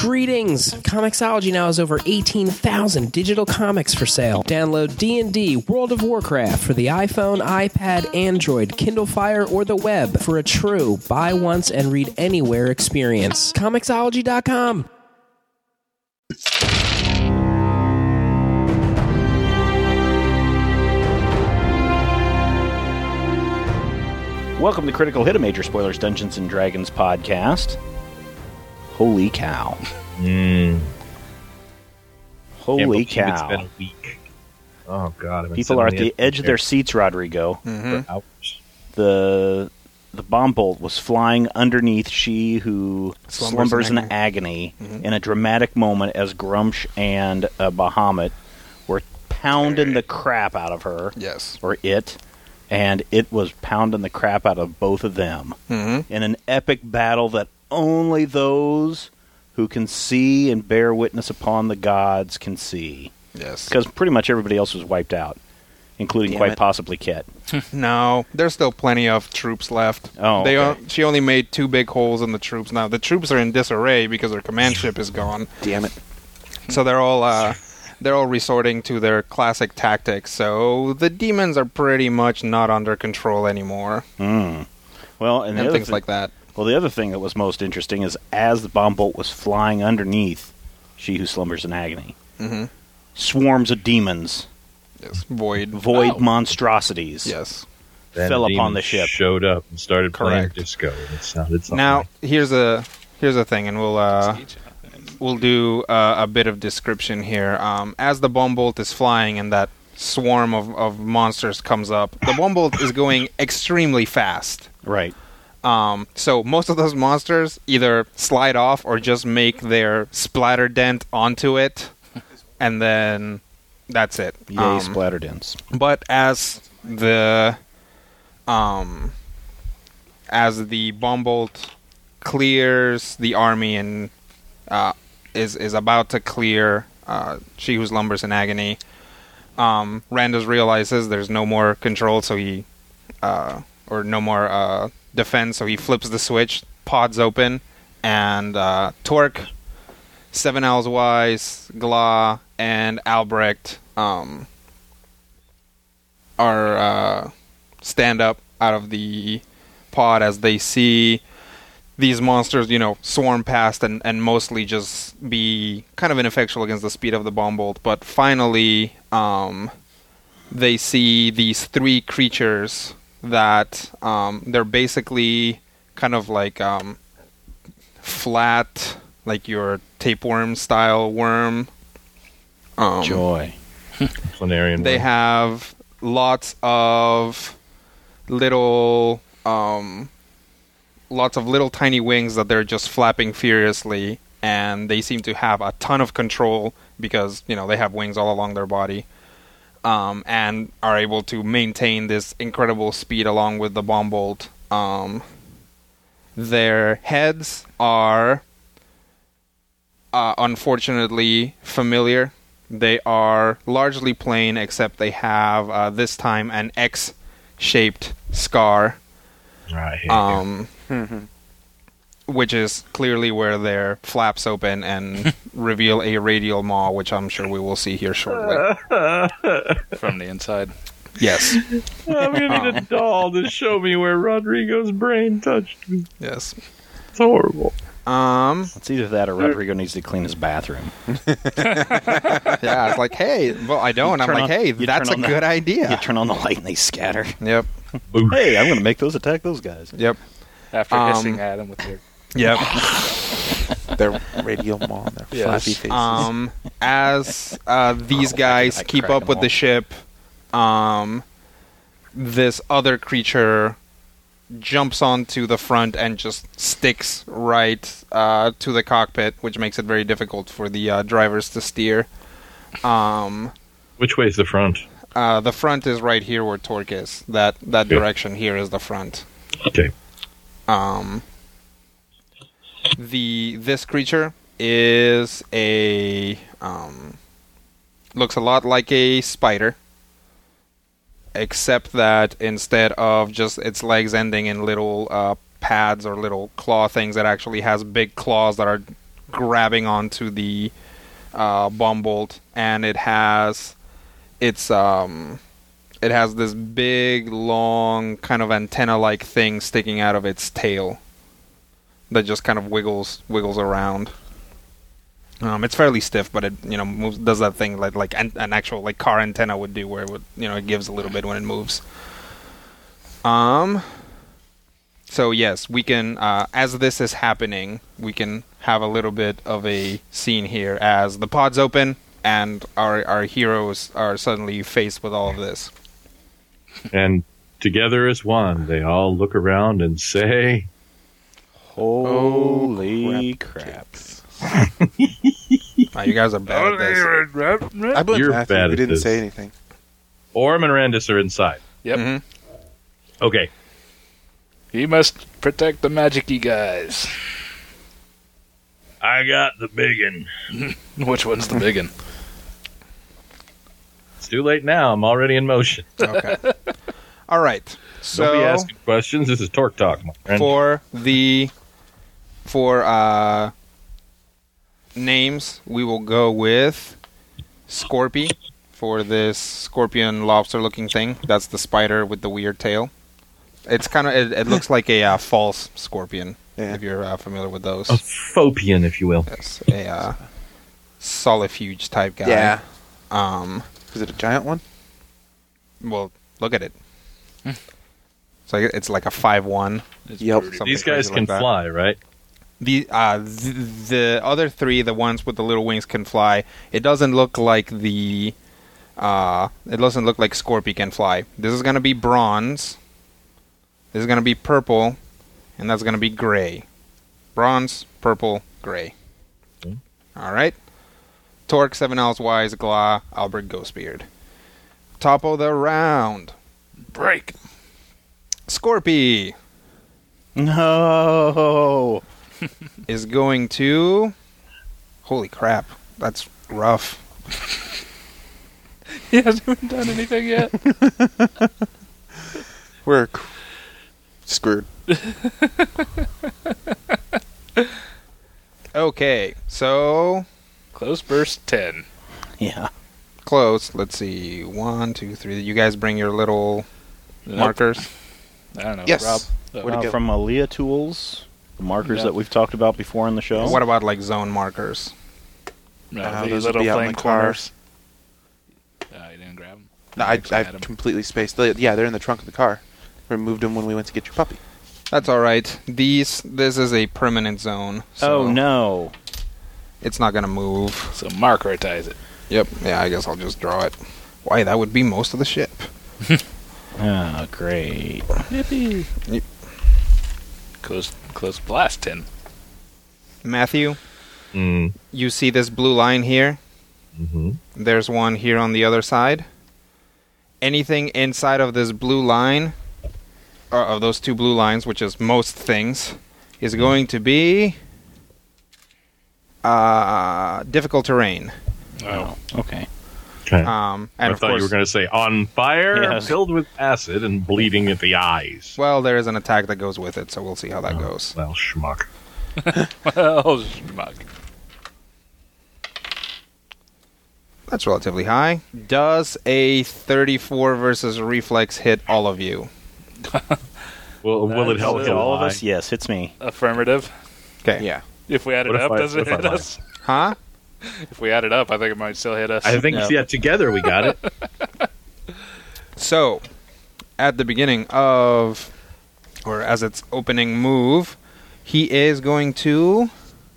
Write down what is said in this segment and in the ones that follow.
Greetings! Comixology now has over 18,000 digital comics for sale. Download D&D World of Warcraft for the iPhone, iPad, Android, Kindle Fire, or the web for a true buy once and read anywhere experience. Comixology.com. Welcome to Critical Hit, a Major Spoilers Dungeons & Dragons podcast. Holy cow. Holy cow. It's been a week. Oh, God. People are at the edge of their seats, Rodrigo. For hours. The bomb bolt was flying underneath she who slumbers in agony in a dramatic moment as Grumsh and Bahamut were pounding the crap out of her. Yes. Or it. And it was pounding the crap out of both of them in an epic battle that only those who can see and bear witness upon the gods can see. Yes. Because pretty much everybody else was wiped out, including possibly Ket. No, there's still plenty of troops left. Oh, okay. She only made 2 big holes in the troops. Now, the troops are in disarray because their command ship is gone. Damn it. So they're all resorting to their classic tactics. So the demons are pretty much not under control anymore. Well, and things like that. Well, the other thing that was most interesting is as the bomb bolt was flying underneath she who slumbers in agony, swarms of demons, void monstrosities, fell upon the ship. Showed up and started playing disco. And it sounded something. Now, here's a thing, and we'll do a bit of description here. As the bomb bolt is flying and that swarm of monsters comes up, the bomb bolt is going extremely fast. Right. So most of those monsters either slide off or just make their splatter dent onto it, and then that's it. Yay, splatter dents. But as the bomb bolt clears the army and is about to clear she who slumbers in agony, Randus realizes there's no more control, so he or no more defense, so he flips the switch, pods open, and Torque, Seven Owls Wise, Gla, and Albrecht are stand up out of the pod as they see these monsters, swarm past and mostly just be kind of ineffectual against the speed of the bomb bolt. But finally, they see these 3 creatures that they're basically kind of like flat, like your tapeworm style worm. Joy. Planarian. They have lots of little tiny wings that they're just flapping furiously, and they seem to have a ton of control because they have wings all along their body. And are able to maintain this incredible speed along with the bomb bolt. Their heads are unfortunately familiar. They are largely plain, except they have this time an X-shaped scar, which is clearly where their flaps open and reveal a radial maw, which I'm sure we will see here shortly. From the inside. Yes. I'm going to need a doll to show me where Rodrigo's brain touched me. Yes. It's horrible. It's either that or Rodrigo needs to clean his bathroom. Yeah, it's like, hey, well, I don't. I'm like, hey, that's a good idea. You turn on the light and they scatter. Yep. Hey, I'm going to make those attack those guys. Yep. After hissing at him with your... Yep. Their radial maw, their flappy faces. As these guys keep up with the ship, this other creature jumps onto the front and just sticks right to the cockpit, which makes it very difficult for the drivers to steer. Which way is the front? The front is right here where Torque is. That direction here is the front. Okay. This creature is looks a lot like a spider, except that instead of just its legs ending in little pads or little claw things, it actually has big claws that are grabbing onto the bomb bolt, and it has this big, long, kind of antenna-like thing sticking out of its tail that just kind of wiggles around. It's fairly stiff, but it moves, does that thing like an actual like car antenna would do, where it would, it gives a little bit when it moves. So yes, we can, as this is happening, we can have a little bit of a scene here as the pods open and our heroes are suddenly faced with all of this. And together as one, they all look around and say, "Holy crap!" Wow, you guys are bad at this. I blame You're Matthew. bad We at didn't this. say anything. Orm and Randus are inside. Yep. Mm-hmm. Okay. He must protect the magic-y guys. I got the biggin. Which one's the biggin? It's too late now. I'm already in motion. Okay. All right. So Don't be asking questions. This is Torque Talk, my friend. for names, we will go with Scorpy for this scorpion lobster-looking thing. That's the spider with the weird tail. It's kind of it looks like a false scorpion, if you're familiar with those. A Phopian, if you will. Yes, a solifuge type guy. Yeah. Um. Is it a giant one? Well, look at it. So it's like a 5'1". Yep. something These guys crazy can like that. fly, right? The other three, the ones with the little wings, can fly. It doesn't look like it doesn't look like Scorpy can fly. This is gonna be bronze. This is gonna be purple, and that's gonna be gray. Bronze, purple, gray. Okay. All right. Torque, 7 Ls Wise, Glah, Albert, Ghostbeard. Top of the round. Break. Scorpy No. is going to... Holy crap. That's rough. He hasn't even done anything yet. We're screwed. Okay, so... Close burst 10. Yeah. Close. Let's see. 1, 2, 3. You guys bring your little Nope. markers. I don't know. Yes. Rob. Where'd it go? From Aaliyah Tools, the markers Yeah. that we've talked about before in the show. What about like zone markers? No, those these would little be out in flame the car. corners. You didn't grab them? No, I completely spaced. Yeah, they're in the trunk of the car. Removed them when we went to get your puppy. That's all right. This is a permanent zone. So Oh no. It's not gonna move. So markeritize it. Yep. Yeah, I guess I'll just draw it. Why, that would be most of the ship. Oh, great. Yippee. Yep. Close blast 10. Matthew, Mm. you see this blue line here? Mm-hmm. There's one here on the other side. Anything inside of this blue line, or of those two blue lines, which is most things, is going to be difficult terrain. Oh. Okay. Okay. And I of thought course, you were going to say on fire, Yes. filled with acid, and bleeding at the eyes. well, there is an attack that goes with it, so we'll see how that goes. Well, schmuck. Well, schmuck. That's relatively high. Does a 34 versus reflex hit all of you? Will it help Hit him all of lie? us? Yes, hits me. Affirmative. Okay. Yeah. If we add it What if up, I- does it what if hit I- us? Huh? If we add it up, I think it might still hit us. I think, No. yeah, together we got it. So, at the beginning of, or as its opening move, he is going to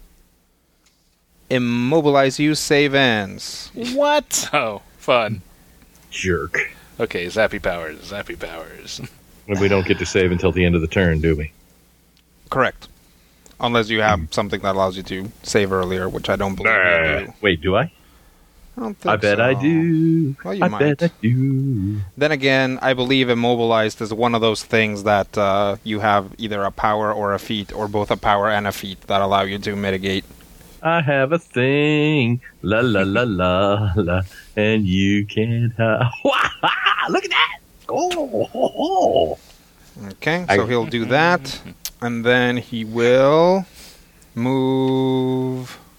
immobilize you, save ends. What? Oh, fun. Jerk. Okay, zappy powers, zappy powers. And we don't get to save until the end of the turn, do we? Correct. Unless you have something that allows you to save earlier, which I don't believe you do. Wait, do I? I don't think I bet so. I do. Well, you I might. bet I do. Then again, I believe immobilized is one of those things that you have either a power or a feat, or both a power and a feat that allow you to mitigate. I have a thing. La la la la la. And you can't have. Look at that. Oh. Okay, so he'll do that, and then he will move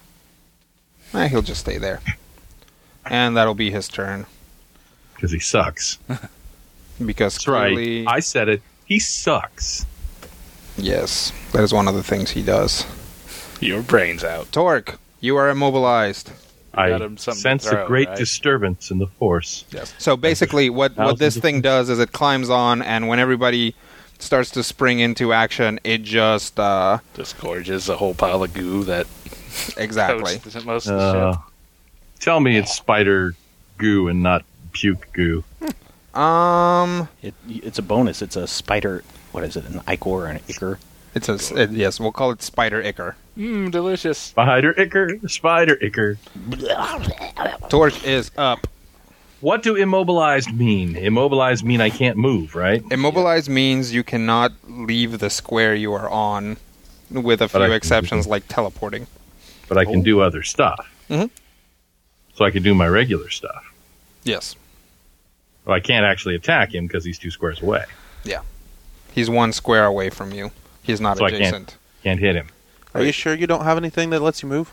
He'll just stay there. And that'll be his turn. Because he sucks. Because That's clearly... right. I said it. He sucks. Yes, that is one of the things he does. Your brain's out. Torque, you are immobilized. I got him something sense to throw, a great right? disturbance in the force. Yes. So basically, what this thing does is it climbs on, and when everybody starts to spring into action, it just... Disgorges a whole pile of goo that exactly. coats most of the ship. Tell me it's spider goo and not puke goo. It's a bonus. It's a spider. What is it? An ichor or an ichor? Yes, we'll call it Spider Ichor. Delicious. Spider ichor. Spider ichor. Torque is up. What do immobilized mean? Immobilized mean I can't move, right? Immobilized means you cannot leave the square you are on, with a few exceptions like teleporting. But I can do other stuff. Mhm. So I can do my regular stuff. Yes. Well, I can't actually attack him because he's 2 squares away. Yeah. He's 1 square away from you. He's not So adjacent. I can't hit him. Are you sure you don't have anything that lets you move?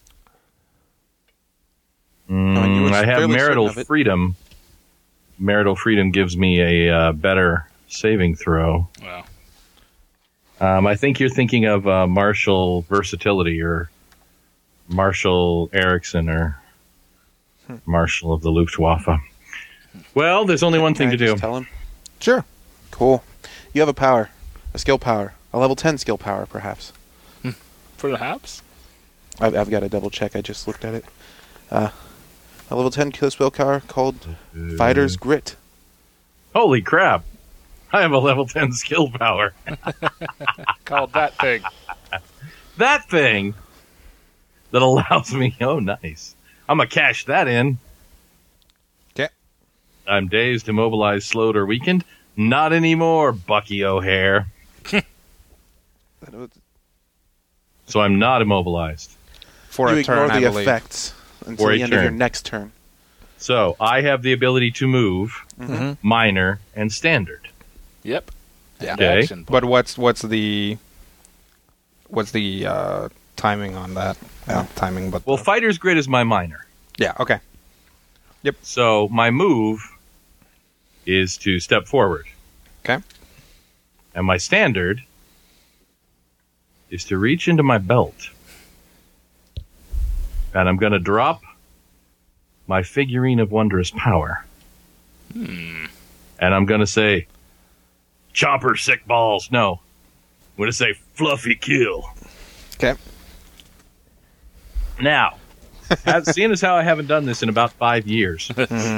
you were I have fairly marital certain of it. freedom. Marital freedom gives me a better saving throw. Wow. I think you're thinking of Marshall Versatility or Marshall Erickson or Marshall of the Luftwaffe. Well, there's only one thing Can to I do. just tell him? Sure. Cool. You have a skill power, a level 10 skill power, perhaps. Perhaps? I've got to double check. I just looked at it. A level 10 skill power called Fighter's Grit. Holy crap! I have a level 10 skill power. Called that thing. That thing that allows me... Oh, nice. I'm going to cash that in. Okay. I'm dazed, immobilized, slowed, or weakened. Not anymore, Bucky O'Hare. So I'm not immobilized. For you a turn, ignore I the believe. effects until For a the end of your turn. next turn. So I have the ability to move, minor, and standard. Yep. Yeah. Okay. Action But what's the timing on that? Not timing, but Well, Fighter's Grid is my minor. yeah. Okay. So my move is to step forward. Okay. And my standard is to reach into my belt. And I'm going to drop my figurine of wondrous power. And I'm going to say, chopper sick balls. No. I'm going to say, fluffy kill. Okay. Now, seeing as how I haven't done this in about 5 years,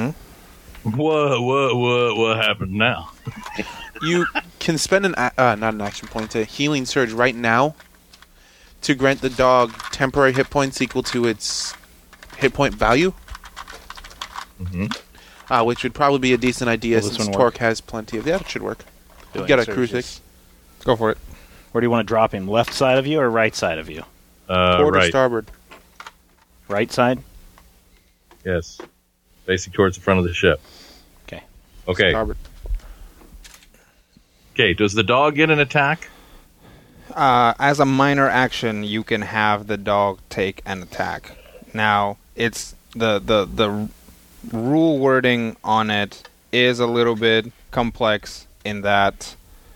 what happened now? You can spend not an action point, a healing surge right now to grant the dog temporary hit points equal to its hit point value. Which would probably be a decent idea Will this since one Torque work? has plenty of... Yeah, it should work. Doing Get a surges. crucifix. Go for it. Where do you want to drop him? Left side of you or right side of you? Port or Right. starboard. Right side? Yes. Facing towards the front of the ship. Okay. Okay. Starboard. Okay, does the dog get an attack? As a minor action, you can have the dog take an attack. Now, it's the rule wording on it is a little bit complex in that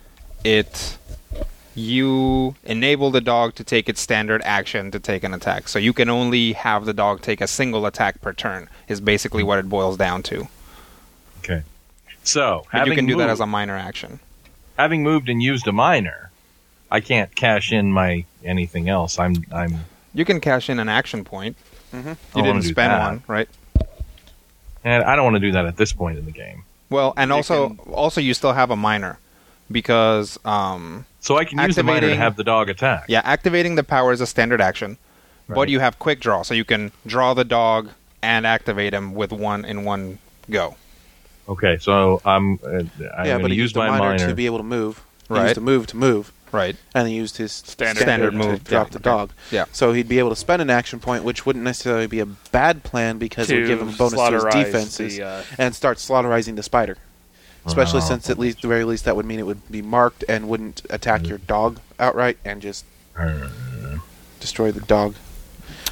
you enable the dog to take its standard action to take an attack. So you can only have the dog take a single attack per turn, is basically what it boils down to. Okay. So, But you can do that moved- as a minor action. having moved and used a minor, I can't cash in my anything else. I'm You can cash in an action point. You wanna didn't do spend that. one, right? and I don't want to do that at this point in the game. Well, and also you still have a minor because So I can use the minor to Activating- have the dog attack. yeah, activating the power is a standard action, but Right. you have quick draw, so you can draw the dog and activate him with one go. Okay, so I'm going Yeah, but to he use used the my minor minor. to be able to move. He Right. used to move, Right. and he used his Standard move, to drop yeah, the okay. dog. Yeah. So he'd be able to spend an action point, which wouldn't necessarily be a bad plan because it would give him a bonus to his slaughterize defenses the, and start slaughterizing the spider. Especially Oh. since at least, the very least, that would mean it would be marked and wouldn't attack your dog outright and just destroy the dog.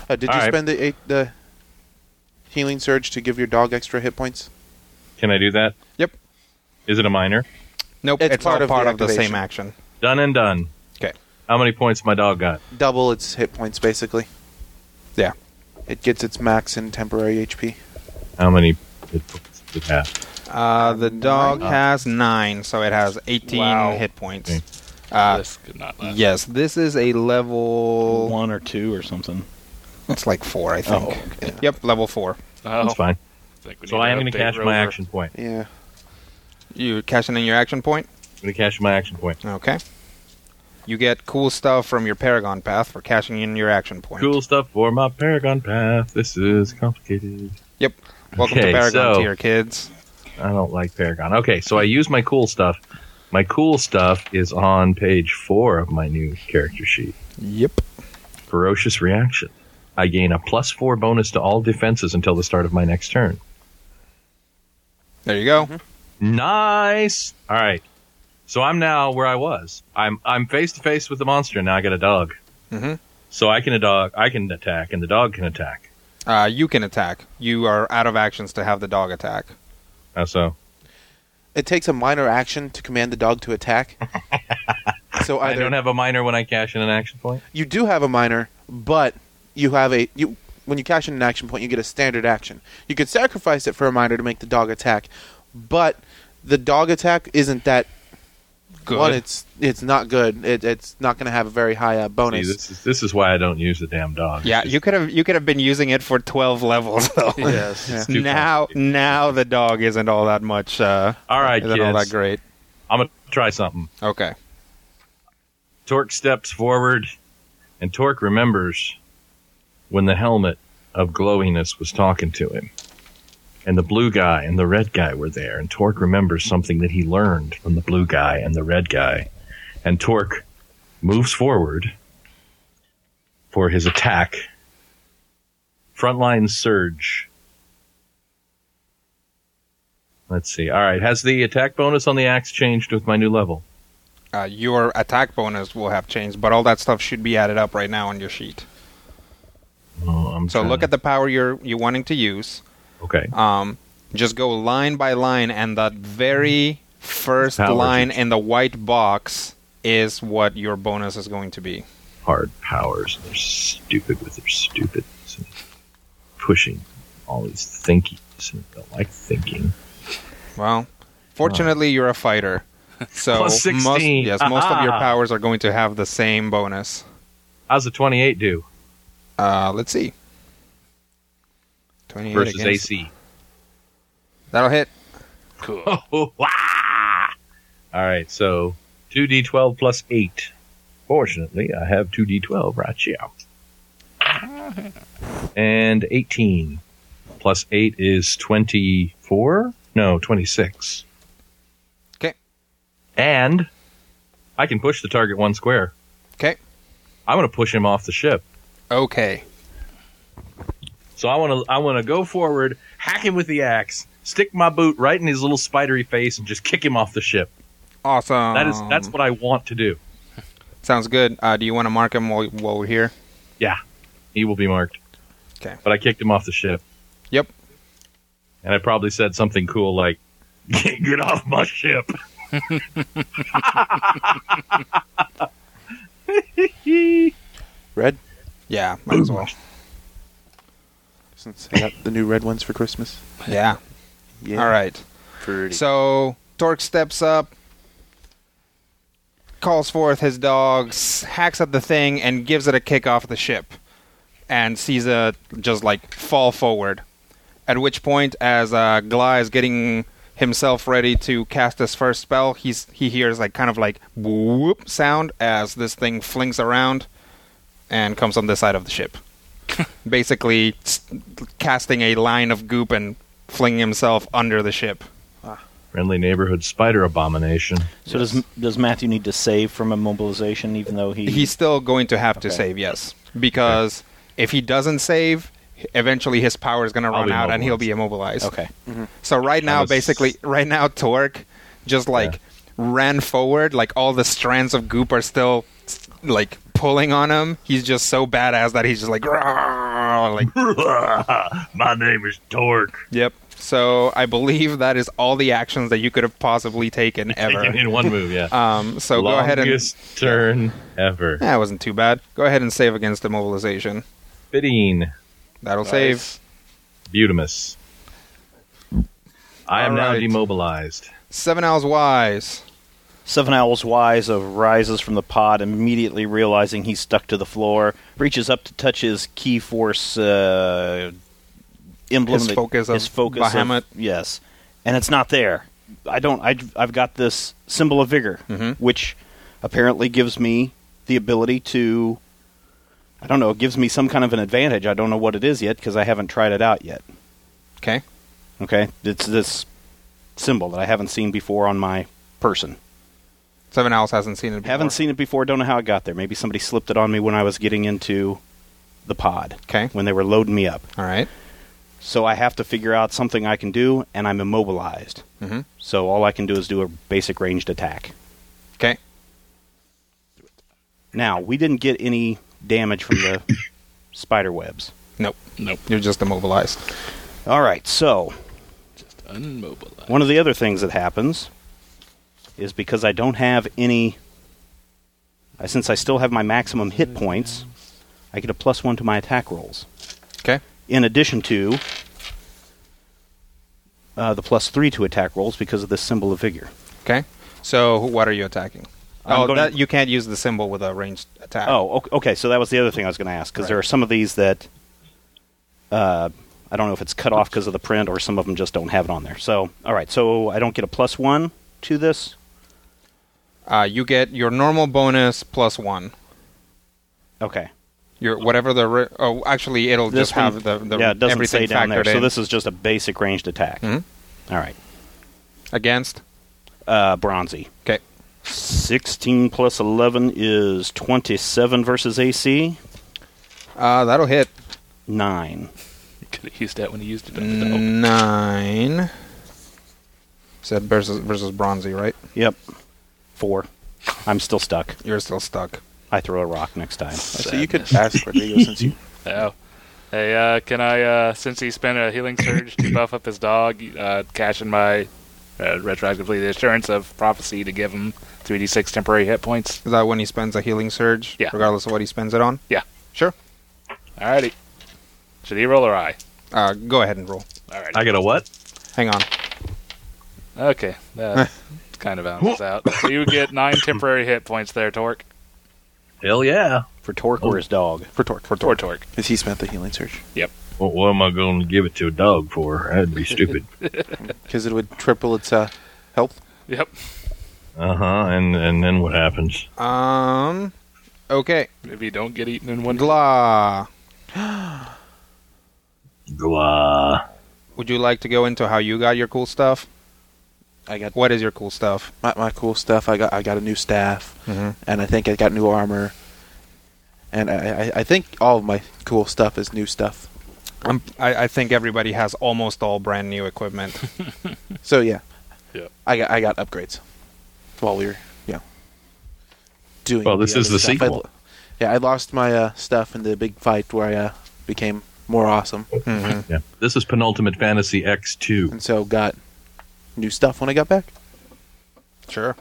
Did you spend the healing surge to give your dog extra hit points? Can I do that? Yep. Is it a minor? Nope. It's all part of the same action. Done and done. Okay. How many points my dog got? Double its hit points, basically. Yeah. It gets its max in temporary HP. How many hit points does it have? The dog has 9, so it has 18 hit points. Okay. This could not last. Yes, this is a level... 1 or 2 or something. It's like 4, I think. Oh, okay. Yep, level 4. Oh, That's fine. we So need I to am going to update cash Rover. my action point. Yeah. You cashing in your action point? I'm going to cash my action point. Okay. You get cool stuff from your Paragon Path for cashing in your action point. Cool stuff for my Paragon Path. This is complicated. Yep. Welcome Okay, to Paragon so- tier, kids. I don't like Paragon. Okay, so I use my cool stuff. My cool stuff is on page 4 of my new character sheet. Yep. Ferocious Reaction. I gain a +4 bonus to all defenses until the start of my next turn. There you go. Nice. All right. So I'm now where I was. I'm face to face with the monster, and now I got a dog. Mhm. So I can attack, and the dog can attack. You can attack. You are out of actions to have the dog attack. How so? It takes a minor action to command the dog to attack. So I either don't have a minor when I cash in an action point. you do have a minor, but you have when you cash in an action point, you get a standard action. You could sacrifice it for a minor to make the dog attack, but the dog attack isn't that Good. one. It's not good. It's not going to have a very high bonus. See, this is why I don't use the damn dog. Yeah, you could have been using it for 12 levels though. Yes. Yeah. too Now the dog isn't all that much. All right, isn't all that kids. great. I'm gonna try something. Okay. Torque steps forward, and Torque remembers when the helmet of glowiness was talking to him. And the blue guy and the red guy were there, and Torque remembers something that he learned from the blue guy and the red guy. And Torque moves forward for his attack. Frontline surge. Let's see. All right, has the attack bonus on the axe changed with my new level? Your attack bonus will have changed, but all that stuff should be added up right now on your sheet. Oh, So look at the power you're wanting to use. Okay. Just go line by line, and that very first Powers. line in the white box is what your bonus is going to be. Hard powers. They're stupid with their stupidness and pushing all these thinkies. And I don't like thinking. Well, fortunately, you're a fighter. So Plus 16. most of your Aha. powers are going to have the same bonus. How's the 28 do Let's see. 28 versus against- AC? That'll hit. Cool. Oh, wah! All right, so 2d12 plus 8. Fortunately, I have 2d12 right here. And 18 plus 8 is 24? No, 26. Okay. And I can push the target 1 square. Okay. I'm going to push him off the ship. Okay. So I want to go forward, hack him with the axe, stick my boot right in his little spidery face, and just kick him off the ship. Awesome. That's what I want to do. Sounds good. Do you want to mark him while we're here? Yeah, he will be marked. Okay. But I kicked him off the ship, Yep. and I probably said something cool like, "Get off my ship." Red, Yeah, might as well. since I got the new red ones for Christmas. Yeah. Yeah. All right. Pretty. So Torque steps up, calls forth his dogs, hacks at the thing, and gives it a kick off the ship, and sees it just like fall forward. At which point, as Gly is getting himself ready to cast his first spell, he hears like kind of like whoop sound as this thing flings around and comes on this side of the ship. Basically, casting a line of goop and flinging himself under the ship. Friendly neighborhood spider abomination. So does Matthew need to save from immobilization, even though He's still going to have to Okay. save, yes. Because if he doesn't save, eventually his power is going to I'll run be out and he'll be immobilized. Okay. So right now, was- right now, Torque just like ran forward, like all the strands of goop are still like pulling on him. He's just so badass that he's just like, "Rawr," snarling. My name is Torque. Yep. So I believe that is all the actions that you could have possibly taken ever. In one move, yeah. So go ahead and... Longest turn ever. That wasn't too bad. Go ahead and save against immobilization. 15. That'll Nice. save. Butimus. I am now Alright. demobilized. 7 Owls Wise. Seven Owls Wise rises from the pod, immediately realizing he's stuck to the floor, reaches up to touch his key force emblem. His focus of Bahamut. Yes. And it's not there. I've got this symbol of vigor, which apparently gives me the ability to, I don't know, it gives me some kind of an advantage. I don't know what it is yet because I haven't tried it out yet. Okay. Okay? It's this symbol that I haven't seen before on my person. 7 Owls hasn't seen it before. Haven't seen it before, don't know how it got there. Maybe somebody slipped it on me when I was getting into the pod. Okay. When they were loading me up. All right. So I have to figure out something I can do, and I'm immobilized. Mm-hmm. So all I can do is do a basic ranged attack. Okay. Now, we didn't get any damage from the spider webs. Nope. Nope. You're just immobilized. All right, so Just unmobilized. one of the other things that happens is because I don't have any... since I still have my maximum hit points, I get a +1 to my attack rolls. Okay. In addition to the +3 to attack rolls because of this symbol of vigor. Okay. So what are you attacking? I'm gonna- You can't use the symbol with a ranged attack. Oh, okay. So that was the other thing I was going to ask, because there are some of these that I don't know if it's cut off because of the print, or some of them just don't have it on there. So, all right. So I don't get a +1 to this. You get your normal bonus +1. Okay. Your whatever the actually it'll This just one- have the yeah, it doesn't everything say down there. factored So in. this is just a basic ranged attack. Mhm. All right. Against. Bronzy. Okay. 16 + 11 is 27 versus AC. That'll hit. 9. You could have used that when he used it on the dog. 9. Said versus Bronzy, right? Yep. 4. I'm still stuck. You're still stuck. I throw a rock next time. So you could ask Rodrigo since you. Oh. Hey, can I, since he spent a healing surge to buff up his dog, cash in my, retroactively, the Assurance of Prophecy to give him 3d6 temporary hit points? Is that when he spends a healing surge? Yeah. Regardless of what he spends it on? Yeah. Sure. Alrighty. Should he roll or I? Go ahead and roll. Alrighty. I get a what? Hang on. Okay. That kind of balances out. So you get 9 temporary hit points there, Torque. Hell yeah. For Torque or his dog? For Torque. Or Torque. Because he spent the healing surge. Well, what am I going to give it to a dog for? That'd be stupid. Because it would triple its health. Yep. And then what happens? Okay. Maybe you don't get eaten in one. Glah. Glah. Would you like to go into how you got your cool stuff? I got What is your cool stuff? my cool stuff. I got a new staff, and I think I got new armor. And I think all of my cool stuff is new stuff. I think everybody has almost all brand new equipment. So yeah, Yeah. I got upgrades while we were doing. Well, this the is other the stuff. sequel. I lost my stuff in the big fight where I became more awesome, Yeah. This is Penultimate Fantasy X2. and so got new stuff when I got back. Sure.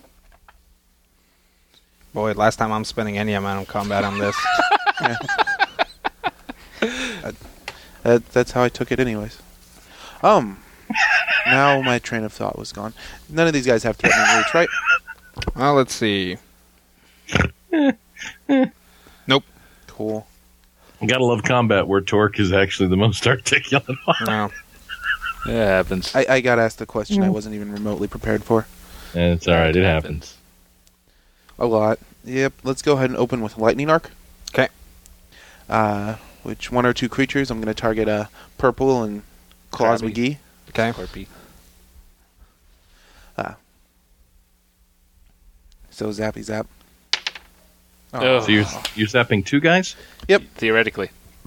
Boy, last time I'm spending any amount of combat on this. That's how I took it, anyways. Now my train of thought was gone. None of these guys have threatening reach, right? Well, let's see. Nope. Cool. Gotta love combat where Torque is actually the most articulate one. No. It happens. I got asked a question I wasn't even remotely prepared for. And it's alright, it happens. A lot. Yep. Let's go ahead and open with Lightning Arc. Okay. Which one or two creatures? I'm going to target Purple and Claus Krabby. McGee. Okay. Corpy. So Zappy Zap. Oh. So you're zapping two guys? Theoretically.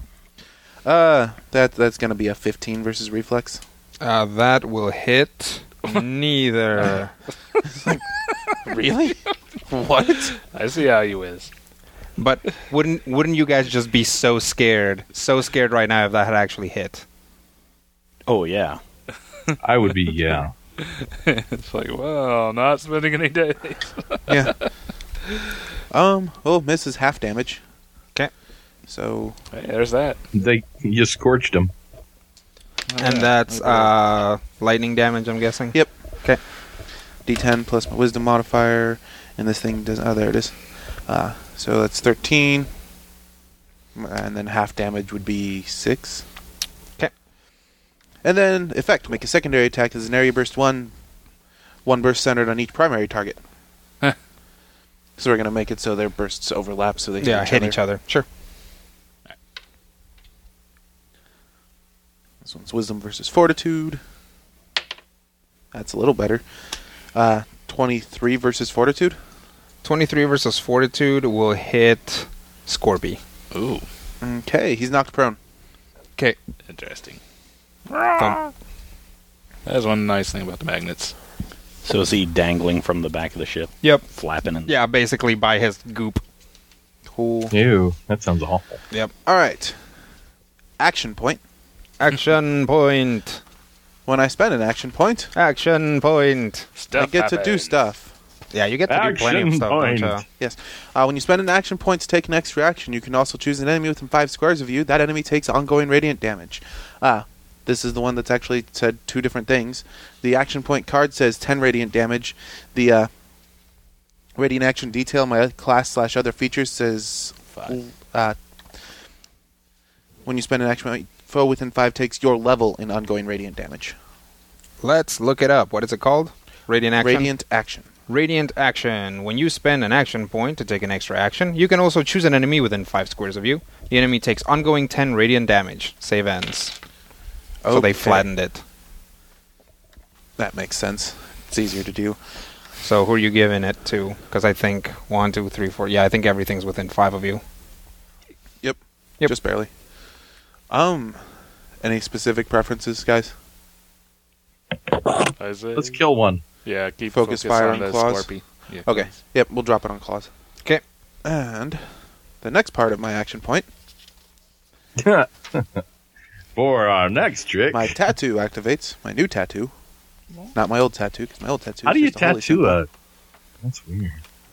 That's going to be a 15 versus Reflex. That will hit neither. Really? What? I see how you is. But wouldn't you guys just be so scared right now if that had actually hit? Oh, yeah. I would be, yeah. It's like, well, not spending any days. Yeah. Well, misses half damage. Okay. So Hey, there's that. You scorched him. And that's lightning damage, I'm guessing? Yep. Okay. D10 plus my wisdom modifier, and this thing does. Oh, there it is. So that's 13, and then half damage would be 6. Okay. And then effect: make a secondary attack as an area burst one burst centered on each primary target. Huh. So we're gonna make it so their bursts overlap, so they Hit each other. Sure. This one's wisdom versus fortitude. That's a little better. 23 versus fortitude. 23 versus fortitude will hit Scorpy. Ooh, Okay, he's knocked prone. Okay. interesting. Thump. That's one nice thing about the magnets. So is he dangling from the back of the ship? Yep. Flapping? And Yeah, basically by his goop. Cool. Ew, that sounds awful. Yep. All right. Action point. Action point. When I spend an action point, Action point. Stuff I get to do happens. stuff. Yeah, you get to do plenty of Action stuff, don't point. you? Yes. When you spend an action point to take an extra action, you can also choose an enemy within 5 squares of you. That enemy takes ongoing radiant damage. This is the one that's actually said 2 different things. The action point card says 10 radiant damage. The radiant action detail, my class/other features, says 5. when you spend an action point, foe within 5 takes your level in ongoing radiant damage. Let's look it up. What is it called? Radiant action? Radiant action. Radiant action. When you spend an action point to take an extra action, you can also choose an enemy within 5 squares of you. The enemy takes ongoing 10 radiant damage. Save ends. So they Okay. flattened it. That makes sense. It's easier to do. So who are you giving it to? Because I think 1, 2, 3, 4. Yeah, I think everything's within 5 of you. Yep. Yep. Just barely. Any specific preferences, guys? Let's kill one. Yeah, keep Focus focus fire on on the claws? Scorpy. Yeah, Okay. please. Yep, we'll drop it on claws. Okay. And the next part of my action point, For our next trick. my tattoo activates. My new tattoo. Not my old tattoo, because my old tattoo How do is you just a holy tattoo symbol. a... That's weird.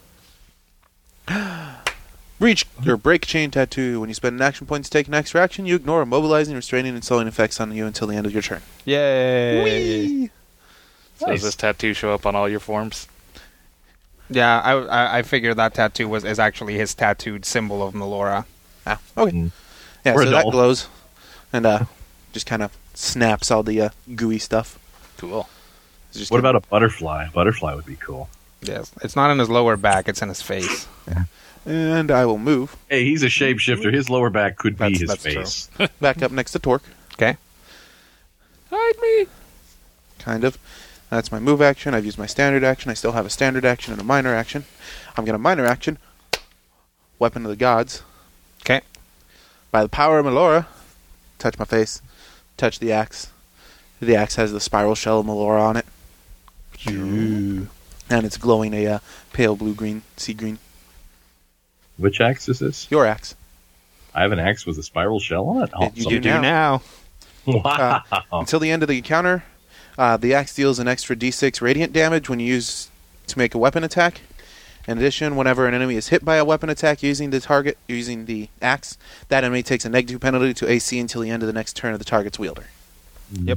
Breach your break chain tattoo. When you spend an action point to take an extra action, you ignore immobilizing, restraining, and slowing effects on you until the end of your turn. Yay! Whee! So does this tattoo show up on all your forms? Yeah, I figured that tattoo is actually his tattooed symbol of Melora. Ah, okay. Mm. Yeah, We're so that adult. glows. And just kind of snaps all the gooey stuff. Cool. It's just What kinda- about a butterfly? A butterfly would be cool. Yes, it's not in his lower back; it's in his face. And I will move Hey, he's a shapeshifter. His lower back could be That's- his that's face. back up next to Torque. Okay. Hide me. Kind of. That's my move action. I've used my standard action. I still have a standard action and a minor action. I'm going to minor action. Weapon of the Gods. Okay. By the power of Melora, touch my face. Touch the axe. The axe has the spiral shell of Melora on it. And it's glowing a pale blue-green, sea green. Which axe is this? Your axe. I have an axe with a spiral shell on it. You Awesome. You do now. Wow. Until the end of the encounter, the axe deals an extra d6 radiant damage when you use to make a weapon attack. In addition, whenever an enemy is hit by a weapon attack using the axe, that enemy takes a -2 penalty to AC until the end of the next turn of the target's wielder. Yep.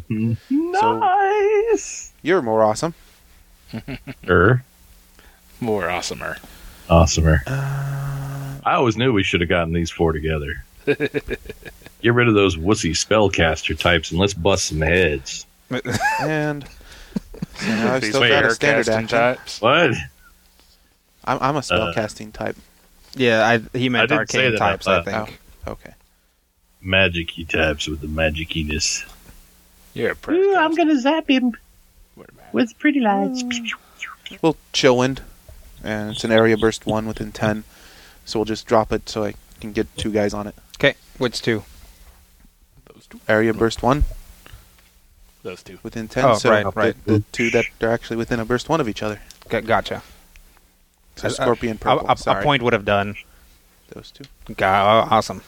Nice. You're more awesome. More awesomer. Awesomer. I always knew we should have gotten these 4 together. Get rid of those wussy spellcaster types and let's bust some heads. And so now I've These still got a standard casting action. types. What? I'm a spellcasting type. Yeah, he meant I didn't say arcane that types, out I loud. think. Okay. Magic-y types with the magiciness. You're a prick. gonna zap him with pretty lights. We'll chill wind, and it's an area burst 1 within 10. So we'll just drop it so I can get 2 guys on it. Okay, which 2? Those two. Area burst 1 Those two. within 10. Oh, so right. The 2 that are actually within a burst 1 of each other. Gotcha. So Scorpion purple. A sorry. point would have done. Those two. Awesome.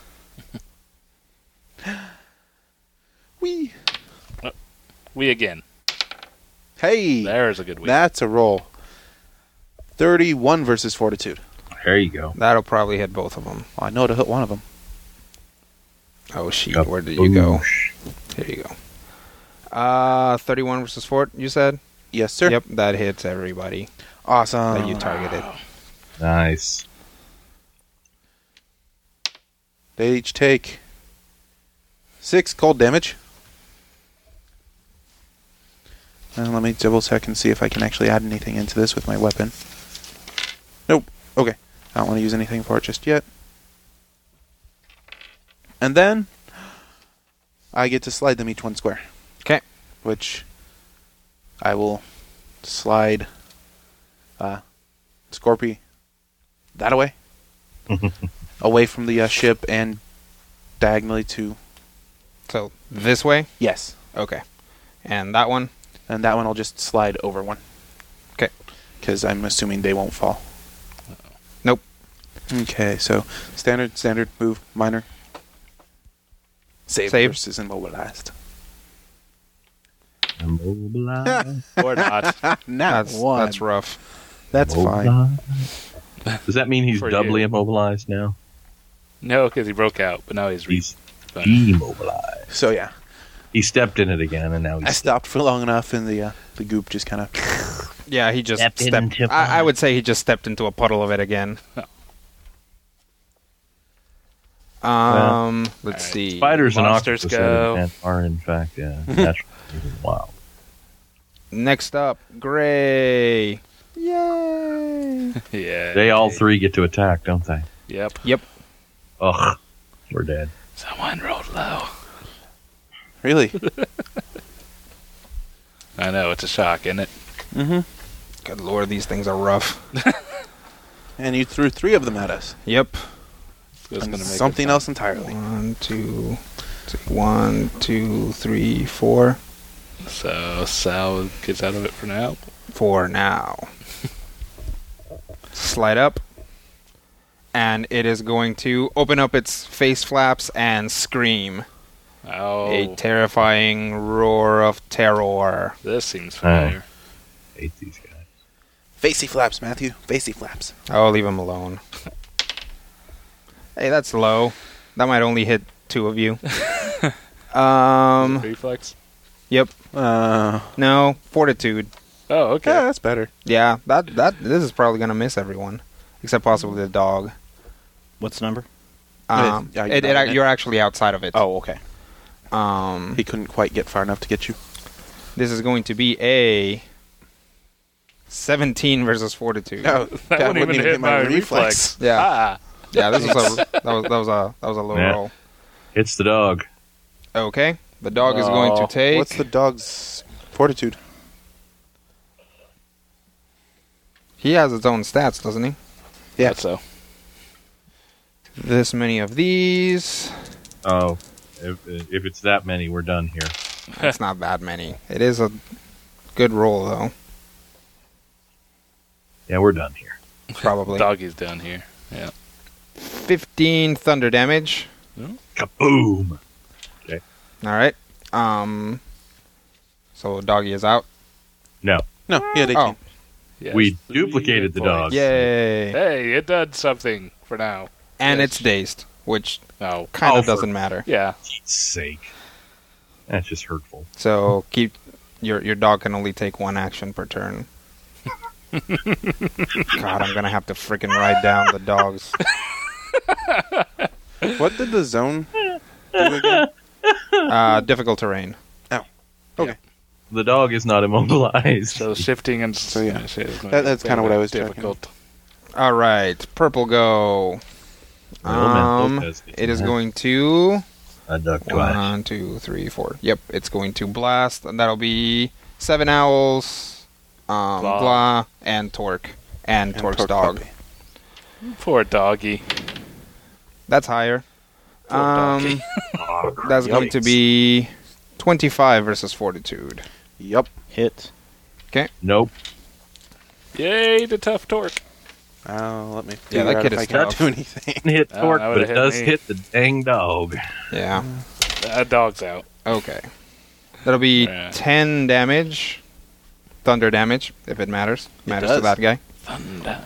Wee. We again. Hey, There's a good week. that's a roll. 31 versus Fortitude. There you go. That'll probably hit both of them. Well, I know to hit one of them. Oh, shit. Where did you go? Here you go. 31 versus Fort, you said? Yes, sir. Yep, that hits everybody Awesome. that you targeted. Nice. They each take 6 cold damage. And let me double check and see if I can actually add anything into this with my weapon. Nope. Okay. I don't want to use anything for it just yet. And then I get to slide them each one square. Okay. Which I will slide Scorpy that away. Away from the ship and diagonally to... So, this way? Yes. Okay. And that one? And that one I'll just slide over one. Okay. Because I'm assuming they won't fall. Nope. Okay, so standard, move, minor. Save versus immobilized. Immobilized. Or not. That's rough. That's fine. Does that mean he's For doubly you. immobilized now? No, because he broke out, but now He's demobilized. So yeah, He stepped in it again, and now I he's... stopped for long enough, and the goop just kind of. Yeah, he just Stepped stepped... into I would say he just stepped into a puddle of it again. Let's see. Spiders and Monsters octopus go. are, in fact, naturally wild. Next up, Gray. Yay! Yeah. They all three get to attack, don't they? Yep. Yep. Ugh. We're dead. Someone rolled low. Really? I know, it's a shock, isn't it? Mm-hmm. Good lord, these things are rough. And you threw 3 of them at us. Yep. It's And gonna make something it else entirely. 1, 2, 3, 4. fun. So Sal gets out of it for now. 4 now. Slide up. And it is going to open up its face flaps and scream. Oh, A terrifying roar of terror. this seems familiar. Hate these guys. Facey flaps, Matthew. Facey flaps. Oh, leave him alone. Hey, that's low. That might only hit 2 of you. Reflex. Yep. Yeah, No, fortitude. Oh, okay. that's better. Yeah, this is probably gonna miss everyone, except possibly the dog. What's the number? Yeah, You're actually outside of it. Oh, okay. Um, He couldn't quite get far enough to get you. this is going to be a 17 versus fortitude. No, That wouldn't even hit my reflex. Yeah, Ah, yeah. This was that was a low Yeah. roll. It's the dog. Okay, the dog is going to take. What's the dog's fortitude? He has its own stats, doesn't he? Yeah. so. This many of these. Oh, if it's that many, we're done here. It's not that many. It is a good roll, though. Yeah, we're done here. Probably. Doggy's down here. Yeah. 15 thunder damage. Kaboom! All right. So doggy is out. No, No, yeah, they Oh. can't. Yes, we 3 duplicated the hit dog. points. Yay! Hey, it did something for now. And Yes. it's dazed, which Oh, kind Oh, of for- doesn't matter. yeah. Pete's sake. That's just hurtful. So keep your dog can only take 1 action per turn. God, I'm gonna have to freaking write down the dogs. What did the zone do again? Difficult terrain. The dog is not immobilized. So shifting and So, yeah. shit is gonna That's be kinda what I was difficult. All right, purple go. Lopez gets It is mad. going to A duck twice. 1, 2, 3, 4. Yep, it's going to blast, and that'll be 7 owls, Blah, and Torque, and Torque's Torque dog. puppy. Poor doggy. That's higher. Poor doggy. That's going to be 25 versus fortitude. Yup. Hit. Nope. Yay, the tough torque. Let me Yeah, figure that out kid if is I can tough. do anything. Hit Oh, Torque, that but would've it hit does me. hit the dang dog. Yeah. That dog's out. Okay. That'll be Yeah. 10 damage. Thunder damage, if it matters. Matters to does. that guy. Thunder.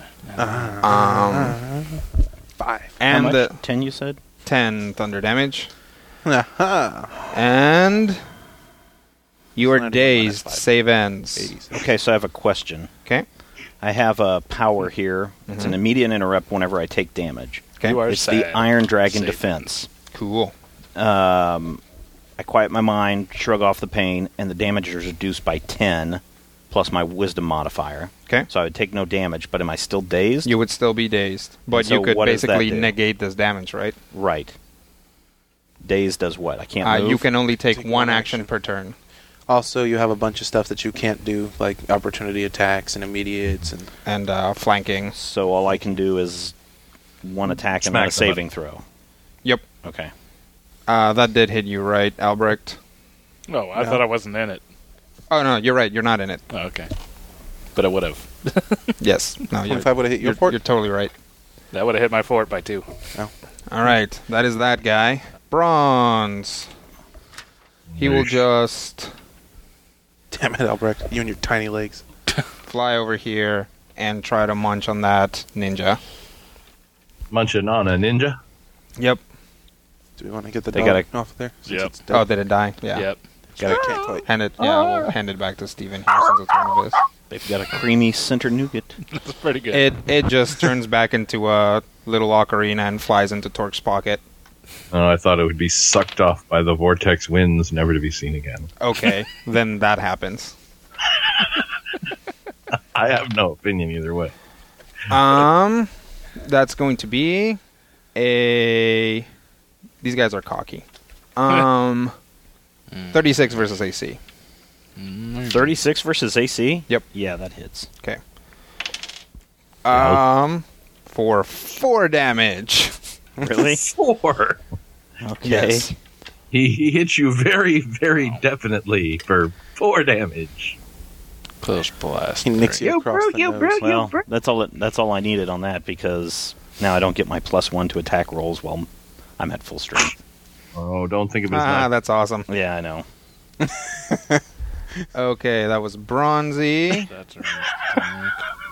5. How And much? the 10, you said? 10 thunder damage. Aha. And you are Not even dazed. -5. Save ends. 80s. Okay, so I have a question. Okay. I have a power here. It's an immediate interrupt whenever I take damage. Okay. You are It's sad. the Iron Dragon Save. defense. Cool. I quiet my mind, shrug off the pain, and the damage is reduced by 10, plus my wisdom modifier. Okay. So I would take no damage, but am I still dazed? You would still be dazed, but So you could what does that basically do? negate this damage, right? Right. Dazed does what? I can't move? You can only take Take one one action action. per turn. Also, you have a bunch of stuff that you can't do, like opportunity attacks and immediates. And And flanking. So all I can do is one attack and Smack not a them up. saving throw. Yep. Okay. That did hit you, right, Albrecht? Oh, I No. thought I wasn't in it. Oh, no, you're right. You're not in it. Oh, okay. But I would have. Yes. No, you're, 25 would have hit your you're, fort. you're totally right. That would have hit my fort by 2. All right. That is that guy. Bronze. He will Nice. just Damn it, Albrecht. You and your tiny legs. fly over here and try to munch on that ninja. Munching on a ninja. Yep. Do we want to get the They dog gotta- off of there? Since Yep. it's dead? Oh, did it die? Yeah. Yep. I can't quite. Hand it. Yeah, we'll hand it back to Steven here since it's one of his. They've got a creamy center nougat. That's pretty good. It just turns back into a little ocarina and flies into Torque's pocket. Oh, I thought it would be sucked off by the vortex winds, never to be seen again. Okay, then that happens. I have no opinion either way. That's going to be a. These guys are cocky. 36 versus AC. 36 versus AC? Yep. Yeah, that hits. Okay. For 4 damage. Really? 4. Okay. Yes. He hits you very, very definitely for 4 damage. Push blast. He nicks you You across broke, the you nose. broke. Well, that's all I needed on that because now I don't get my +1 to attack rolls while I'm at full strength. Oh, don't think of it as not. That's awesome. Yeah, I know. Okay, that was Bronzy. That's right.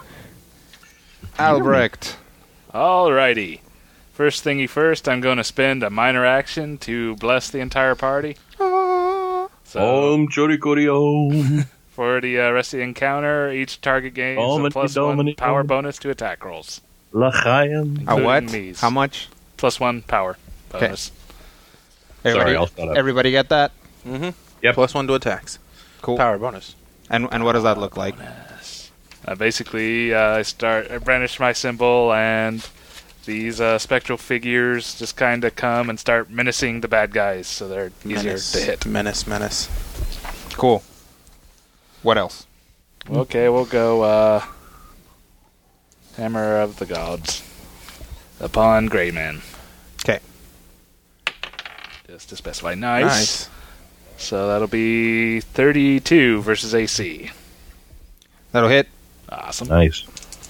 Albrecht. Alrighty. First thingy first, I'm going to spend a minor action to bless the entire party. So, Om Chorikori Om. for the rest of the encounter, each target gains a Domini, +1 Domini, power Domini. bonus to attack rolls. L'chaim. A what? Including these. How much? +1 power bonus. Everybody, I'll shut up. everybody get that? Mm-hmm. Yep. +1 to attacks. Cool. Power bonus. And what does that look like? Basically, I brandish my symbol, and these spectral figures just kind of come and start menacing the bad guys, so they're easier Menace. to hit. Menace. Cool. What else? Okay, we'll go Hammer of the Gods upon Greyman. Okay. Just to specify. Nice. So that'll be 32 versus AC. That'll hit. Awesome. Nice.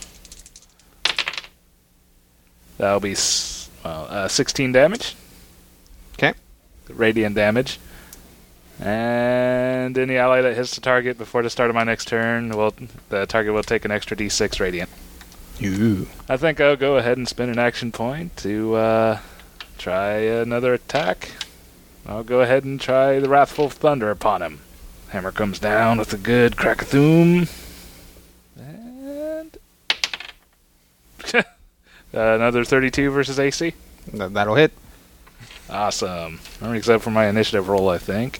That'll be 16 damage. Okay. Radiant damage. And any ally that hits the target before the start of my next turn, the target will take an extra d6 radiant. You. I think I'll go ahead and spend an action point to try another attack. I'll go ahead and try the Wrathful Thunder upon him. Hammer comes down with a good crack-a-thoom. And another 32 versus AC. That'll hit. Awesome. Except for my initiative roll, I think.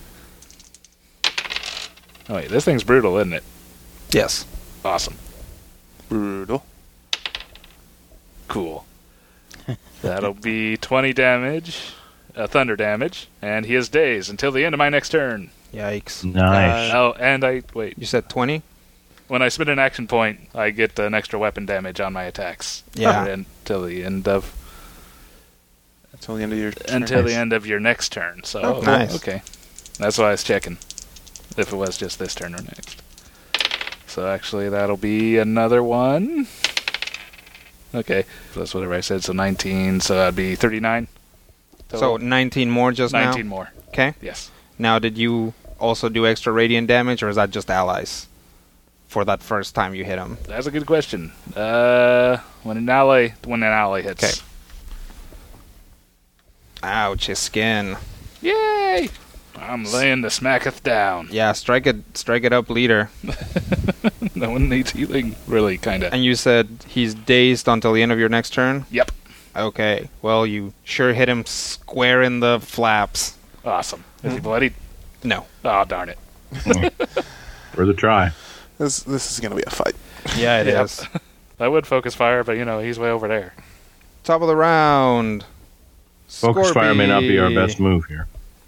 Oh wait, this thing's brutal, isn't it? Yes. Awesome. Brutal. Cool. That'll be 20 damage, thunder damage, and he is dazed until the end of my next turn. Yikes. Nice. Oh, and wait. You said 20? When I spend an action point, I get an extra weapon damage on my attacks. Yeah. Until the end of Until the end of your turn. until the Nice. end of your next turn. So Oh, nice. Okay, that's why I was checking if it was just this turn or next. So actually, that'll be another one. Okay. That's whatever I said. So 19. So that'd be 39. So 19 more just 19 now? more. Okay. Yes. Now, did you also do extra radiant damage, or is that just allies? For that first time you hit him. That's a good question. When an ally hits. Okay. Ouch, his skin. Yay! I'm laying the smacketh down. Yeah, strike it up, leader. No one needs healing, really, kind of. And you said he's dazed until the end of your next turn? Yep. Okay. Well, you sure hit him square in the flaps. Awesome. Is he bloodied? No. Oh, darn it. For the try. This is going to be a fight. Yeah, it Yep. is. I would focus fire, but he's way over there. Top of the round. Focus fire may not be our best move here.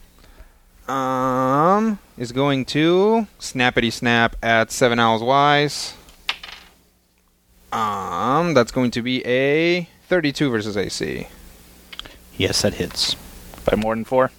Is going to snappity snap at 7 owls wise. That's going to be a 32 versus AC. Yes, that hits. By more than 4?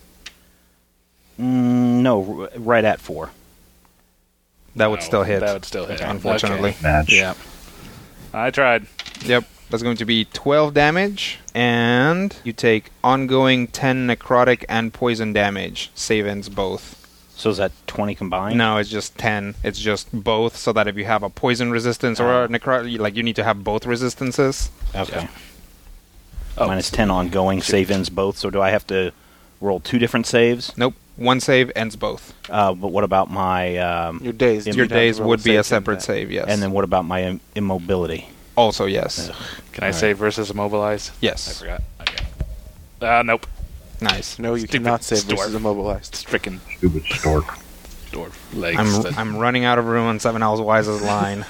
No, right at 4. That would still hit. That would still hit. Unfortunately. Okay. Match. Yeah. I tried. Yep. That's going to be 12 damage, and you take ongoing 10 necrotic and poison damage. Save ends both. So is that 20 combined? No, it's just 10. It's just both, so that if you have a poison resistance or a necrotic, you need to have both resistances. Okay. Yeah. Oh. Minus 10 ongoing, save ends both. So do I have to roll 2 different saves? Nope. One save ends both. But what about my... Your days. Your days would be a separate save, yes. And then what about my immobility? Also, yes. Ugh. Can I save versus immobilize? I Yes. forgot. Okay. Nope. Nice. No, you Stupid cannot save stork. versus immobilized. It's freaking Stupid stork. dwarf legs. I'm running out of room on 7 Owls Wise's line.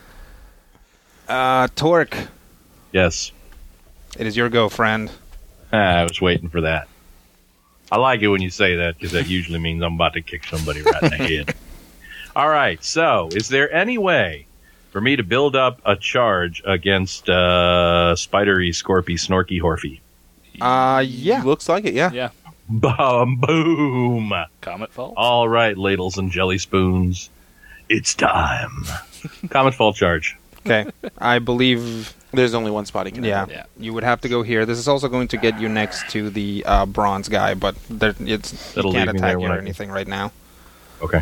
Torque, Yes. it is your go, friend. I was waiting for that. I like it when you say that because that usually means I'm about to kick somebody right in the head. All right. So, is there any way for me to build up a charge against Spidery, Scorpy, Snorky, Horfy? Yeah. Looks like it, yeah. Yeah. Boom! Comet Fall? All right, ladles and jelly spoons. It's time. Comet fall charge. Okay. I believe, There's only one spot he can yeah, have. Yeah. you would have to go here. This is also going to get you next to the bronze guy, but you That'll can't leave me attack there you when or I- anything right now. Okay.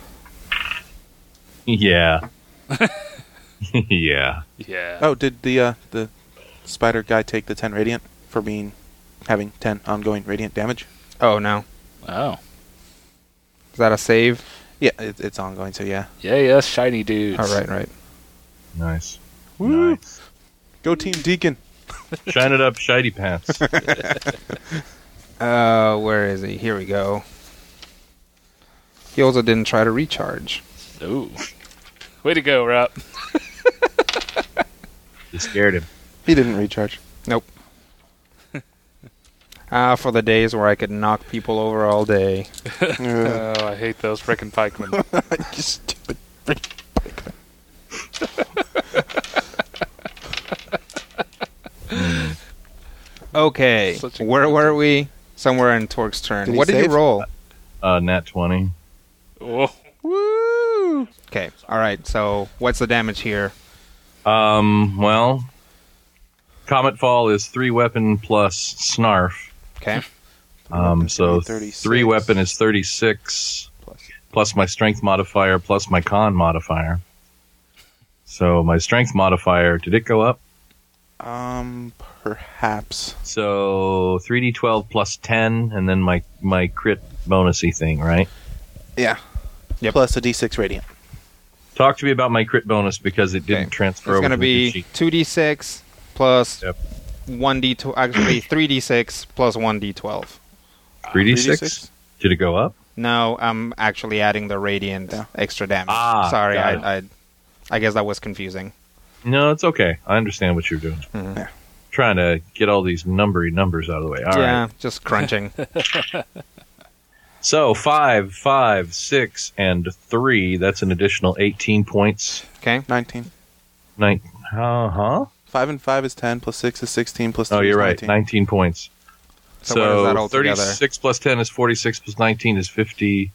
Yeah. Yeah. Yeah. Oh, did the spider guy take the 10 radiant for having 10 ongoing radiant damage? Oh, no. Oh. Is that a save? Yeah, it's ongoing, so yeah. Yeah, yes, shiny dudes. Oh, right. Nice. Woo! Nice. Go Team Deacon. Shine it up, shiny pants. Where is he? Here we go. He also didn't try to recharge. Ooh. Way to go, Rob. You scared him. He didn't recharge. Nope. For the days where I could knock people over all day. Uh, Oh, I hate those frickin' pikemen. you stupid freaking pikeman. Okay, Such a where good were we? Somewhere in Torque's turn. Did he What did you save? roll? Nat 20. Oh. Woo! Okay, alright, so what's the damage here? Well, Comet Fall is 3 weapon plus Snarf. Okay, So 36. 3 weapon is 36 plus my strength modifier plus my con modifier. So my strength modifier, did it go up? Perhaps. So 3d12 plus 10, and then my crit bonusy thing, right? Yeah. Yep. Plus a D6 radiant. Talk to me about my crit bonus because it didn't Okay. transfer it's over going to to the be sheet. 2d6 plus Yep. 1d2, actually 3d6 plus 1d12. 3d6? Did it go up? No, I'm actually adding the radiant Yeah. extra damage. Ah, Sorry, got I guess that was confusing. No, it's okay. I understand what you're doing. Mhm. Yeah. Trying to get all these numbers out of the way. All right. Yeah, just crunching. So 5, 6, and 3. That's an additional 18 points. Okay, 19. 9. Huh? 5 and 5 is 10, plus 6 is 16, plus 3 Oh, is you're right. 19. 19 points. So what is that altogether? 36 plus 10 is 46 plus 19 is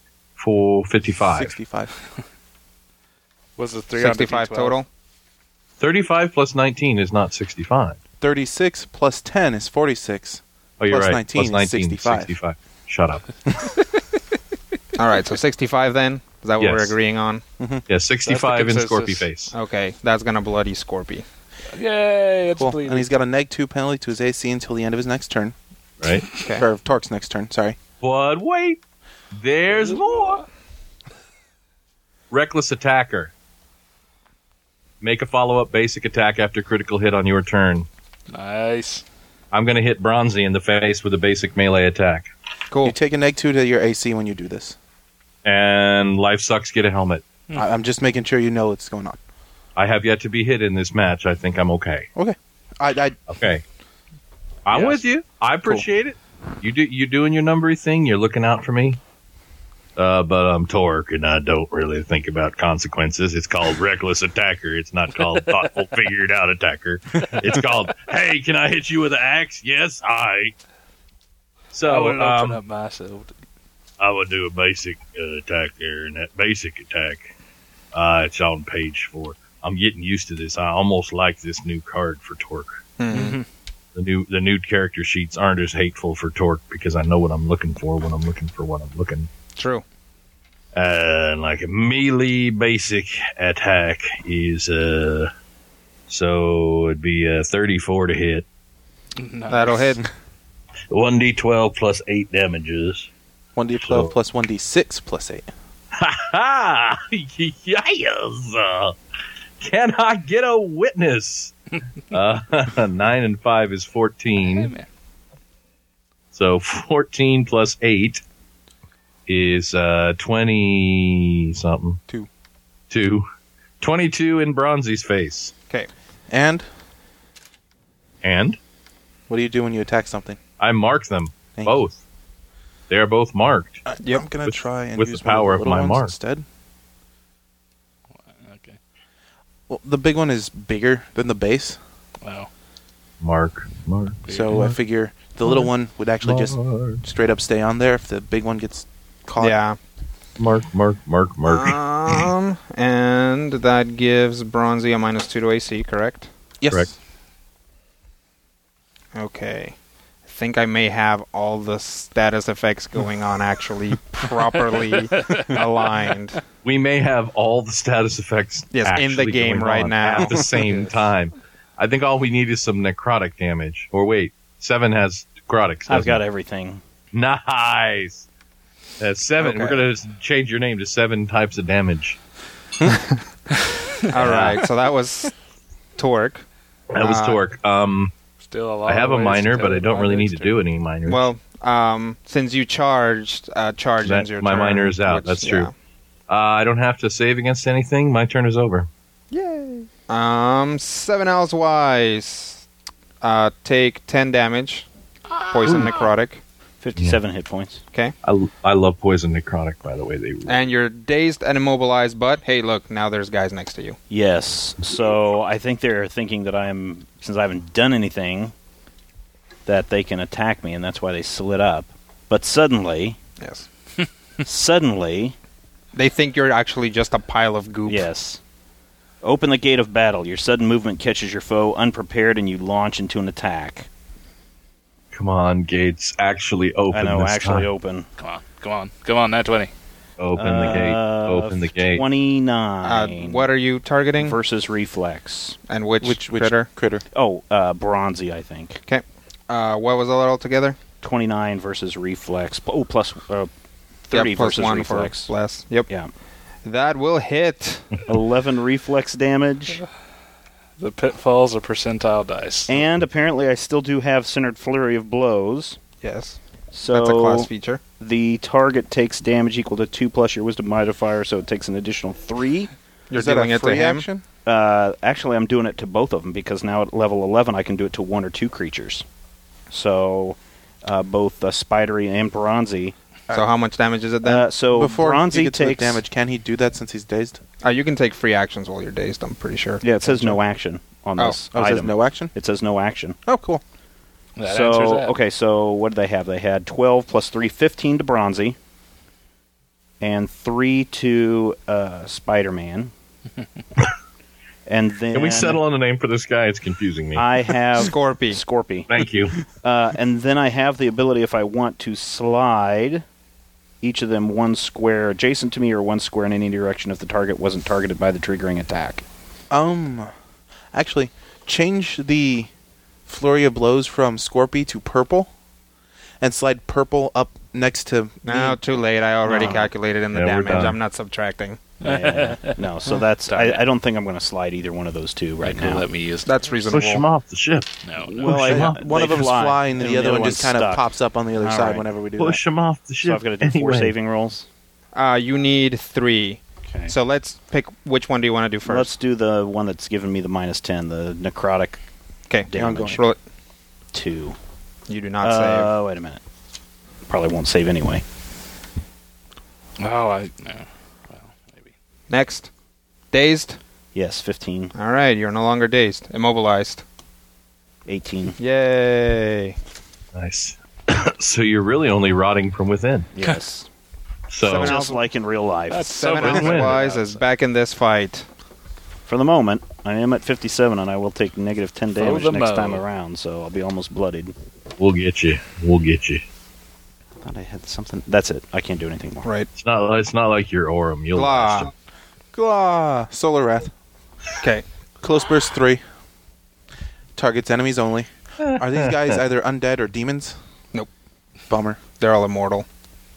55. 65. Was it 3 on 65 D12? total. 35 plus 19 is not 65. 36 plus 10 is 46. Oh, you're Plus right. 19 plus 19 is 65. Shut up. All right, so 65 then? Is that what Yes. we're agreeing on? Yeah, 65 in consensus. Scorpy face. Okay, that's going to bloody Scorpy. Yay, it's Cool. bleeding. And he's got a -2 penalty to his AC until the end of his next turn. Right? Okay. Or Torque's next turn, sorry. But wait, there's more. Reckless Attacker. Make a follow-up basic attack after critical hit on your turn. Nice. I'm going to hit Bronzy in the face with a basic melee attack. Cool. You take a -2 to your AC when you do this. And Life Sucks, get a helmet. I'm just making sure you know what's going on. I have yet to be hit in this match. I think I'm okay. Okay. Okay. I'm Yes. with you. I appreciate it. You doing your numbery thing. You're looking out for me. But I'm Torque, and I don't really think about consequences. It's called Reckless Attacker. It's not called Thoughtful Figured Out Attacker. It's called, hey, can I hit you with an axe? Yes, I So, would open up myself. I would do a basic attack there, and that basic attack, it's on page 4. I'm getting used to this. I almost like this new card for Torque. Mm-hmm. The new character sheets aren't as hateful for Torque because I know what I'm looking for when I'm looking for what I'm looking. True. Like a melee basic attack is so it'd be 34 to hit. Nice. That'll hit. 1d12 plus 8 damages. 1d12 So- plus 1d6 plus 8. Ha! Yes! Can I get a witness? 9 and 5 is 14. Hey, man. So 14 plus 8 is 20-something. 2. 22 in Bronzy's face. Okay. And And what do you do when you attack something? I mark them. Thank Both. They are both marked. Yep. I'm going to With- try and with use the power one of the my little mark. ones instead. Okay. Well, the big one is bigger than the base, Wow. Mark. so I figure the little one would actually just straight up stay on there if the big one gets caught. Yeah. Mark. And that gives Bronzy a -2 to AC, correct? Yes. Correct. Okay. I think I may have all the status effects going on actually properly aligned. We may have all the status effects Yes, in the actually game going right on now. at the same time. I think all we need is some necrotic damage. Or wait, 7 has necrotics. I've doesn't got it? everything. Nice. That's 7. Okay. We're going to change your name to 7 types of damage. All right, so that was Torque. That was Torque. Still a lot. I have a of ways minor, to but I tell don't my really need next to do any minors. Well, since you charged, charge That- ends your my turn. minor is out. which- That's true. I don't have to save against anything. My turn is over. Yay. 7 L's wise. Take 10 damage. Poison necrotic. 57 hit points. Okay. I love poison necrotic, by the way. They And you're dazed and immobilized, but hey, look, now there's guys next to you. Yes. So I think they're thinking that since I haven't done anything, that they can attack me, and that's why they slid up. But suddenly, Yes. They think you're actually just a pile of goop. yes. Open the gate of battle. Your sudden movement catches your foe unprepared, and you launch into an attack. Come on, gates. Actually open I know, this actually time. open. Come on, nat 20. Open the gate. Open the gate. 29. What are you targeting? Versus reflex. And which critter? Oh, Bronzy, I think. Okay. What was it altogether? 29 versus reflex. Oh, plus 30 Yep, plus versus 1 reflex. for less. Yep. Yeah. That will hit. 11 reflex damage. The pitfalls are percentile dice. And apparently I still do have Centered Flurry of Blows. Yes. So That's a class feature. the target takes damage equal to 2 plus your Wisdom modifier, so it takes an additional 3. You're Is that dealing a it to free him. action? Actually, I'm doing it to both of them because now at level 11 I can do it to 1 or 2 creatures. So both Spidery and Bronzy. So how much damage is it then? So Before Bronzy he gets to the takes damage, can he do that since he's dazed? You can take free actions while you're dazed, I'm pretty sure. Yeah, it says no action on this Oh, it says item. no action? It says no action. Oh, cool. That answers So that. okay, so what did they have? They had 12 plus 3, 15 to Bronzy, and 3 to Spider-Man, And then Can we settle on a name for this guy? It's confusing me. I have Scorpy. Scorpy. Thank you. And then I have the ability, if I want to slide each of them one square adjacent to me or one square in any direction if the target wasn't targeted by the triggering attack. Actually, change the Flurry of Blows from Scorpy to purple, and slide purple up next to No, me. too late. I already calculated in the Yeah, we're damage. done. I'm not subtracting. No, so that's... I don't think I'm going to slide either one of those two right now. Let me use That's reasonable. Push him off the ship. No, no. Well, One they of them's flying, and the other one just kind of stuck. pops up on the other All side right. whenever we do Push him off the ship. So I've got to do 4 anyway. saving rolls. You need 3. Okay. So let's pick which one do you want to do first? Let's do the one that's giving me the -10, the necrotic Okay, damage. roll it. 2. You do not save. Wait a minute. Probably won't save anyway. No. Well, maybe. Next. Dazed. Yes, 15, All right, you're no longer dazed. Immobilized. 18. Yay. Nice. So you're really only rotting from within. Yes. So Seven Just like in real life. That's so 7 win-win. Ounce is back in this fight. For the moment, I am at 57, and I will take -10 For damage the next mo. time around, so I'll be almost bloodied. we'll get you. We'll get you. I thought I had something. That's it. I can't do anything more. Right. It's not like your Aurum. You'll last Blah. him. Glah. Solar Wrath. Okay. Close Burst 3. Targets enemies only. Are these guys either undead or demons? Nope. Bummer. They're all immortal.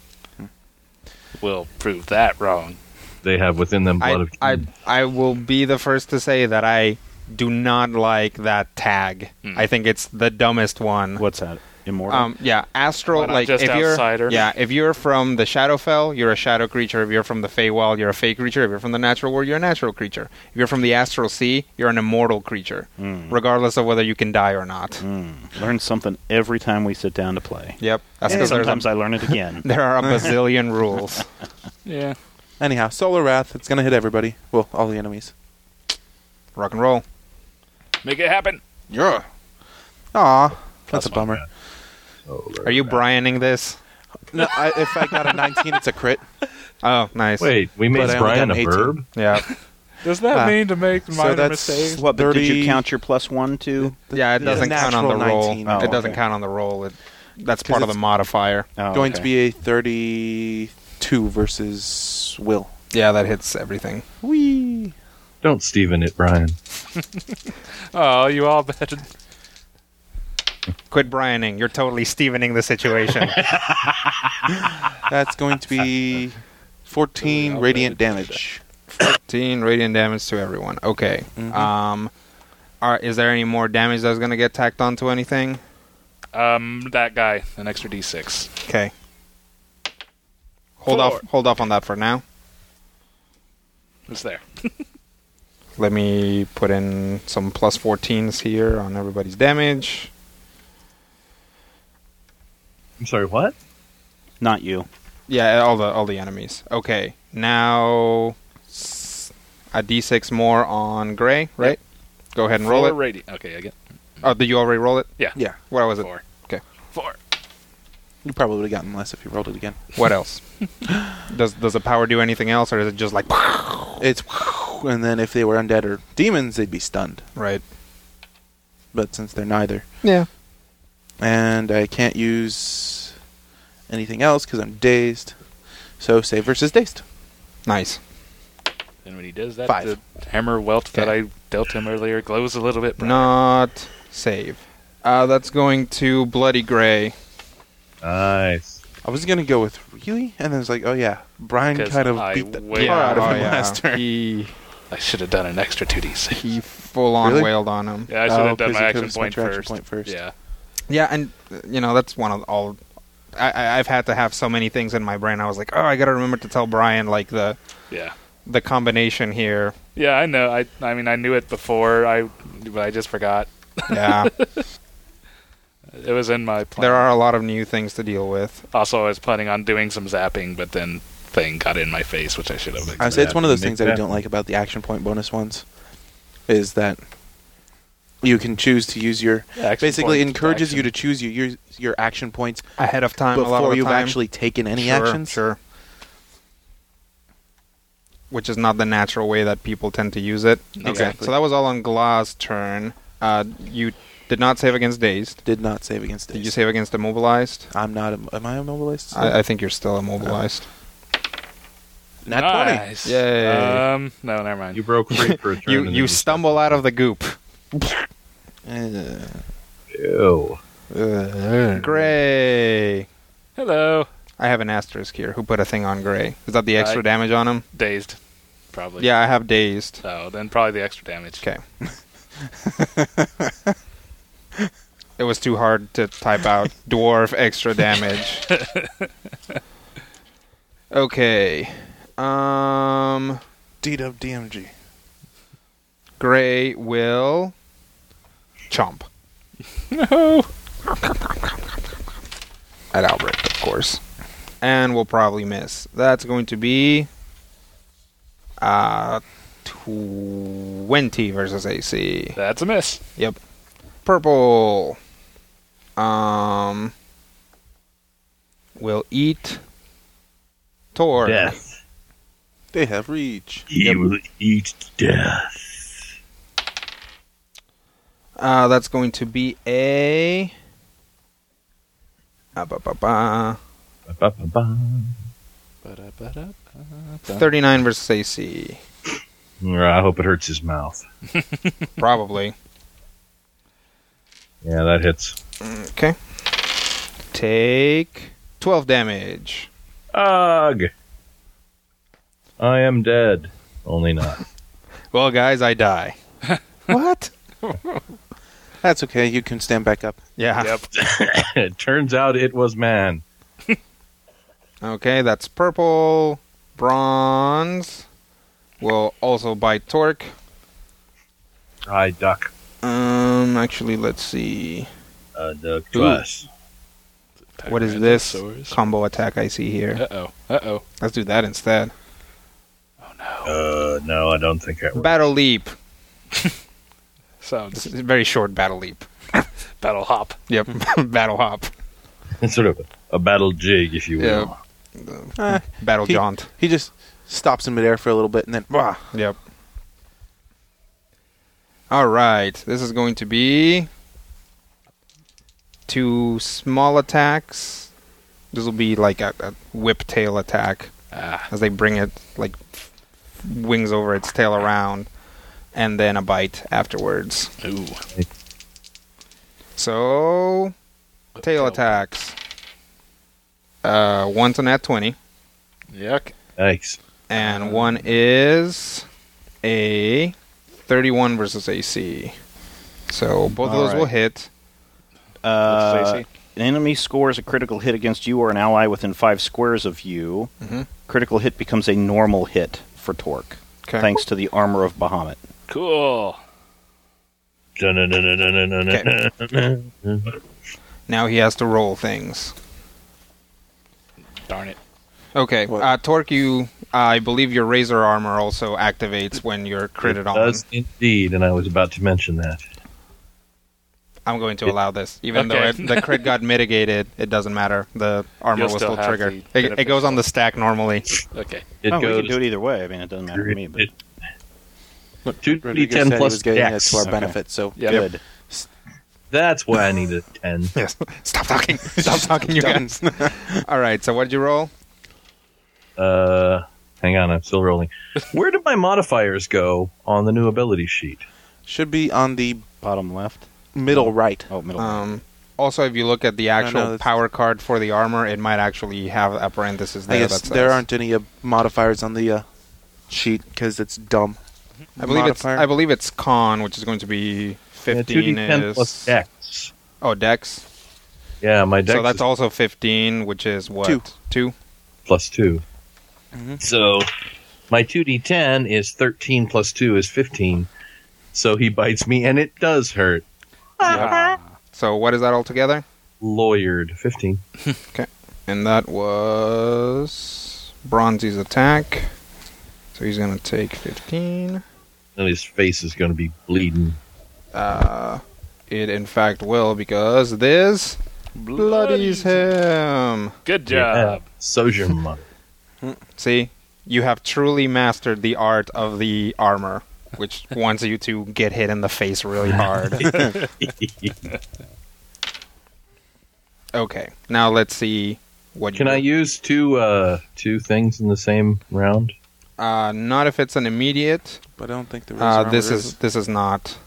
We'll prove that wrong. They have within them blood of I will be the first to say that I do not like that tag. I think it's the dumbest one. What's that? Immortal? Yeah, astral. Why not Like just if outsider? if you're from the Shadowfell, you're a shadow creature. If you're from the Feywild, you're a Fey creature. If you're from the Natural World, you're a natural creature. If you're from the Astral Sea, you're an immortal creature, regardless of whether you can die or not. Learn something every time we sit down to play. Yep, that's And because sometimes I learn it again. there are a bazillion rules. Yeah. Anyhow, Solar Wrath. It's going to hit everybody. Well, all the enemies. Rock and roll. Make it happen. Yeah. Aw. That's a Plus bummer. one. Oh, Are you Brianing this? No, if I got a 19, it's a crit. Oh, nice. Wait, we made But I only Brian a got an 18. verb? Yeah, Does that mean to make so minor that's mistakes? What, but did 30 you count your +1 too? yeah. It doesn't count on the natural roll. 19. Oh, It doesn't okay. count on the roll. That's 'Cause part of the it's modifier. Oh, Going okay. to be a 32 versus Will. Yeah, that hits everything. Whee! Don't Steven it, Brian. Oh, you all betted. Quit Brianing. You're totally Stevening the situation. That's going to be 14 radiant damage. 15 radiant damage to everyone. Okay. Is there any more damage that's going to get tacked onto anything? That guy, an extra D6. Okay. Hold off on that for now. It's there. Let me put in some plus 14s here on everybody's damage. I'm sorry, what? Not you. Yeah, all the enemies. Okay. Now a d6 more on Gray, right? Go ahead and roll it. Okay, I get Oh, did you already roll it? Yeah. Yeah. What was it? 4. Okay. 4. You probably would have gotten less if you rolled it again. What else? Does the power do anything else, or is it just like It's and then if they were undead or demons, they'd be stunned. right? But since they're neither, Yeah. and I can't use anything else because I'm dazed. So save versus dazed. Nice. And when he does that, 5. the hammer welt that Okay. I dealt him earlier glows a little bit brighter. Not save. That's going to Bloody Gray. Nice. I was gonna go with really, and then it's like, oh yeah, Brian 'Cause kind of I beat the wailed. tar out of Oh, him yeah. last turn. He I should have done an extra 2d6. he full on Really? wailed on him. Yeah, I should have done 'cause my you action could've spent point, your action first. point first. Yeah. Yeah, and that's one of all. I've had to have so many things in my brain. I was like, oh, I got to remember to tell Brian like Yeah. the combination here. Yeah, I know. I mean, I knew it before, but I just forgot. Yeah, It was in my plan. there are a lot of new things to deal with. Also, I was planning on doing some zapping, but then thing got in my face, which I should have. I would say it's one of those Make things that I that. don't like about the action point bonus ones, is that you can choose to use your basically encourages you to choose your action points Ahead of time, a lot of before the you've time. actually taken any Sure, actions. Sure. which is not the natural way that people tend to use it. Okay, Exactly. so that was all on Glaw's turn. You did not save against Dazed. Did not save against Did you Dazed. save against Immobilized? I'm not. Am I immobilized? I think you're still immobilized. Nat 20. Nice. Yay. No, never mind. You broke free for a turn. and then You stumble out of the goop. Ew. Gray. Hello. I have an asterisk here. Who put a thing on Gray? Is that the extra damage on him? Dazed. Probably. Yeah, I have Dazed. Oh, then probably the extra damage. Okay. It was too hard to type out dwarf extra damage. Okay. D-Dub DMG. Gray will chomp. No. At Albrecht, of course. And we'll probably miss. That's going to be 20 versus AC. That's a miss. Yep. Purple. Will eat Tor. Death. They have reach. He will eat death. That's going to be a... 39 versus AC. I hope it hurts his mouth. Probably. Yeah, that hits. Okay. Take 12 damage. Ugh. I am dead. Only not. Well, guys, I die. What? That's okay. You can stand back up. Yeah. Yep. It turns out it was man. Okay, that's purple. Bronze will also bite Torque. I duck. Actually, let's see. Duck twice. What is this Tyrannosaurus. combo attack I see here? Uh-oh. Uh-oh. Let's do that instead. Oh, no. No, I don't think I will. Battle Leap. Sounds It's a very short Battle Leap. battle hop. Yep, Battle Hop. It's sort of a battle jig, if you will. Battle He- Jaunt. He just stops in midair for a little bit and then... Wah! Yep. Alright, this is going to be 2 small attacks. This will be like a whip tail attack as they bring it, like, wings over its tail around, and then a bite afterwards. Ooh. So, tail attacks. One's a nat 20, Yuck. Thanks. and one is a 31 versus AC. So both of those will hit. What's AC? An enemy scores a critical hit against you or an ally within 5 squares of you. Mhm. Critical hit becomes a normal hit for Torque, Okay. thanks to the armor of Bahamut. Cool. Now he has to roll things. Darn it. Okay, What? Torque, I believe your Razor Armor also activates when you're critted It on. does indeed, and I was about to mention that. I'm going to allow this. Even Okay. though the crit got mitigated, it doesn't matter. The armor You'll will still still have trigger. the It goes on the stack normally. Okay. It We goes can do it either way. I mean, it doesn't matter to me. But Two Rodriguez D10 said he plus was getting it dex. to our Okay. benefit, so... Yep. good. That's why I need a 10. Yes. Stop talking. Stop talking, you Done. guys. All right, so what did you roll? Hang on, I'm still rolling. Where did my modifiers go on the new ability sheet? Should be on the Bottom left. middle right. Oh, middle. Also, if you look at the actual that's- power card for the armor, it might actually have a parenthesis there. I guess that says, there aren't any modifiers on the sheet because it's dumb. I Modifier. believe it's con, which is going to be 15 2D10 is plus dex. Oh, dex. Yeah, my dex So that's is also 15, which is what? 2. 2? plus 2. Mhm. So my 2D10 is 13 plus 2 is 15. So he bites me, and it does hurt. So what is that altogether? Lawyered. 15. And that was Bronzy's attack. So he's going to take 15. And his face is going to be bleeding. It in fact will, because this bloodies him. Good Yeah. job. So's your mother. See? You have truly mastered the art of the armor, which wants you to get hit in the face really hard. Okay, now let's see what Can I use two things in the same round? Not if it's an immediate. But I don't think the armor This is not.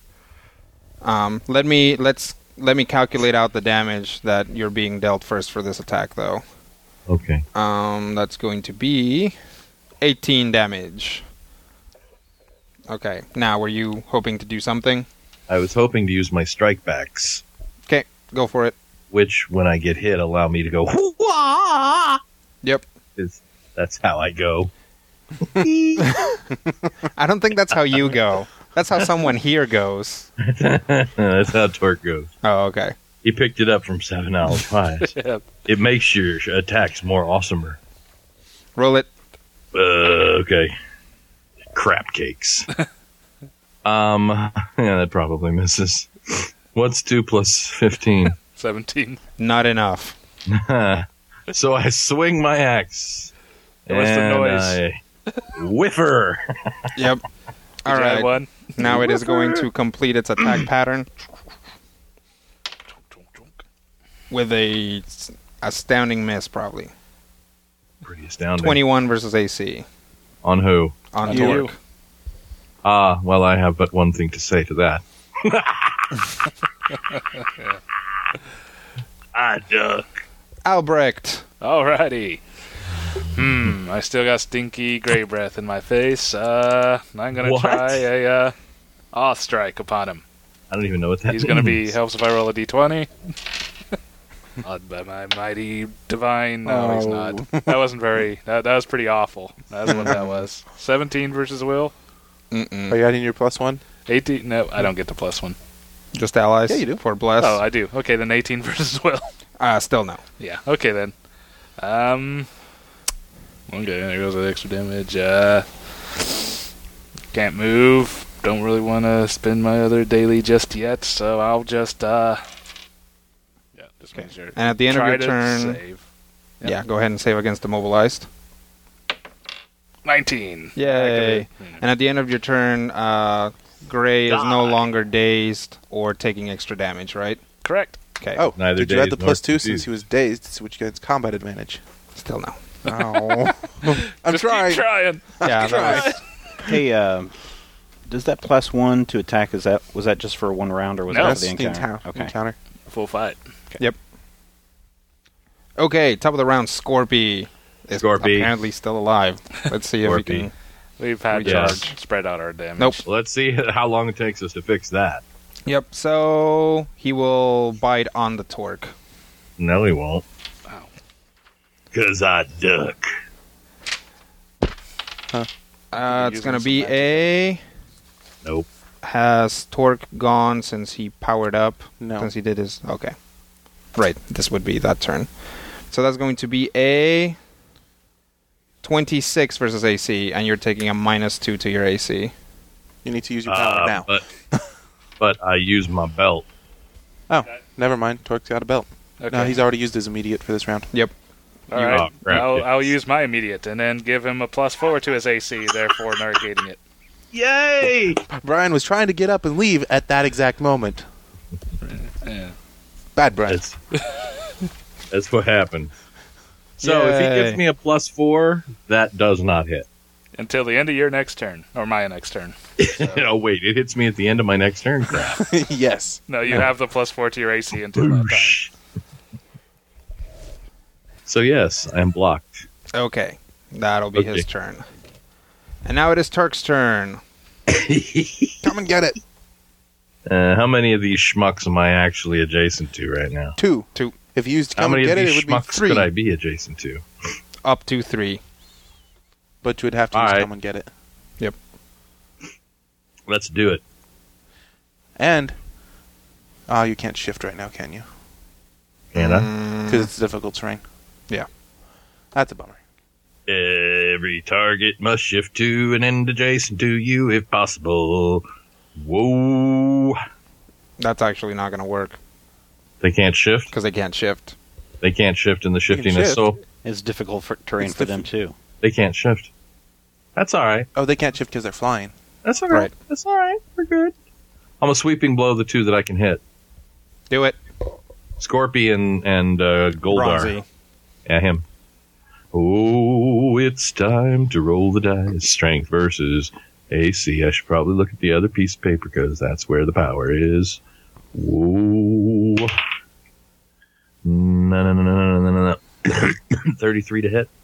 Let me calculate out the damage that you're being dealt first for this attack, though. Okay. That's going to be 18 damage. Okay. Now, were you hoping to do something? I was hoping to use my strike backs, Okay, go for it. which, when I get hit, allow me to go, "Hoo-wah!" Yep. That's how I go. I don't think that's how you go. That's how someone here goes. That's how Torque goes. Oh, okay. He picked it up from 7 Owls Pies. Yep. It makes your attacks more awesomer. Roll it. Okay. Crap cakes. Yeah, that probably misses. What's 2 plus 15? 17. Not enough. So I swing my axe. What's the and noise? I whiffer. Yep. All Did you add right. one? Now it is going to complete its attack pattern with a astounding miss, probably. Pretty astounding. 21 versus AC On who? on You. Torque. Well, I have but one thing to say to that. I duck. Albrecht. Alrighty. I still got stinky gray breath in my face. I'm gonna What? try a awe strike upon him. I don't even know what that He's gonna be means. helps if I roll a d20. By my mighty divine. No, he's not. That wasn't very. That was pretty awful. That's what that was. 17 versus Will. Mm-mm. Are you adding your +1? 18. No, I don't get the +1. Just allies? Yeah, you do. For Bless? Oh, I do. Okay, then 18 versus Will. Still no. Yeah. Okay then. Okay, there goes the extra damage. Can't move. Don't really want to spend my other daily just yet, so I'll just just make sure. And at the end of Try your to turn... save. Yeah, go ahead and save against Immobilized. 19. Yay. Activate. And at the end of your turn, Gray is no longer dazed or taking extra damage, right? Correct. Okay. Oh, Neither did you add the dazed nor +2 since confused. he was dazed, which gets combat advantage? Still no. Oh. I'm Just trying. keep trying. Yeah, that was, Hey, does that +1 to attack, was that just for one round, or was No. that That's for the the encounter? Okay. encounter. Full fight. okay, top of the round, Scorpy is Scorpy. apparently still alive. Let's see if we Scorpy. can... We've had Recharge. to spread out our damage. Nope. Let's see how long it takes us to fix that. Yep, so he will bite on the Torque. No, he won't. Wow. 'Cause I duck. It's going to be a... Nope. Has Torque gone since he powered up? No. Since he did his... Okay. Right, this would be that turn. So that's going to be a 26 versus AC, and you're taking a -2 to your AC. You need to use your power now. But I use my belt. Oh, never mind. Torque's got a belt. Okay. No, he's already used his immediate for this round. Yep. All right. Oh, crap. I'll use my immediate and then give him a +4 to his AC, therefore negating it. Yay! Brian was trying to get up and leave at that exact moment. Yeah. Bad Brian. That's what happened. So if he Yay. gives me a +4, that does not hit. Until the end of your next turn, or my next turn. Oh, wait, it hits me at the end of my next turn? Crap. Yes. No, you have the +4 to your AC until that time. Boosh. So yes, I am blocked. Okay. That'll be his Okay. turn. And now it is Turk's turn. Come and get it. How many of these schmucks am I actually adjacent to right now? 2. Two. If you used to How come many and of get it, it these would be schmucks 3. could I be adjacent to? Up to 3. But you would have to use All right. come and get it. Let's do it. And, you can't shift right now, can you? Can I? Because it's difficult terrain. Yeah. That's a bummer. Every target must shift to an end adjacent to you if possible. Whoa. That's actually not going to work They can't shift? because they can't shift. They can't shift in the shiftiness, shift. so It's difficult terrain It's for them, too. they can't shift. That's all right. Oh, they can't shift because they're flying. That's all right. Right. That's all right. We're good. I'm a sweeping blow the 2 that I can hit. Do it. Scorpion and Goldar. Bronzy. Yeah, him. Oh, it's time to roll the dice. Strength versus AC. I should probably look at the other piece of paper because that's where the power is. Whoa. No. 33 to hit.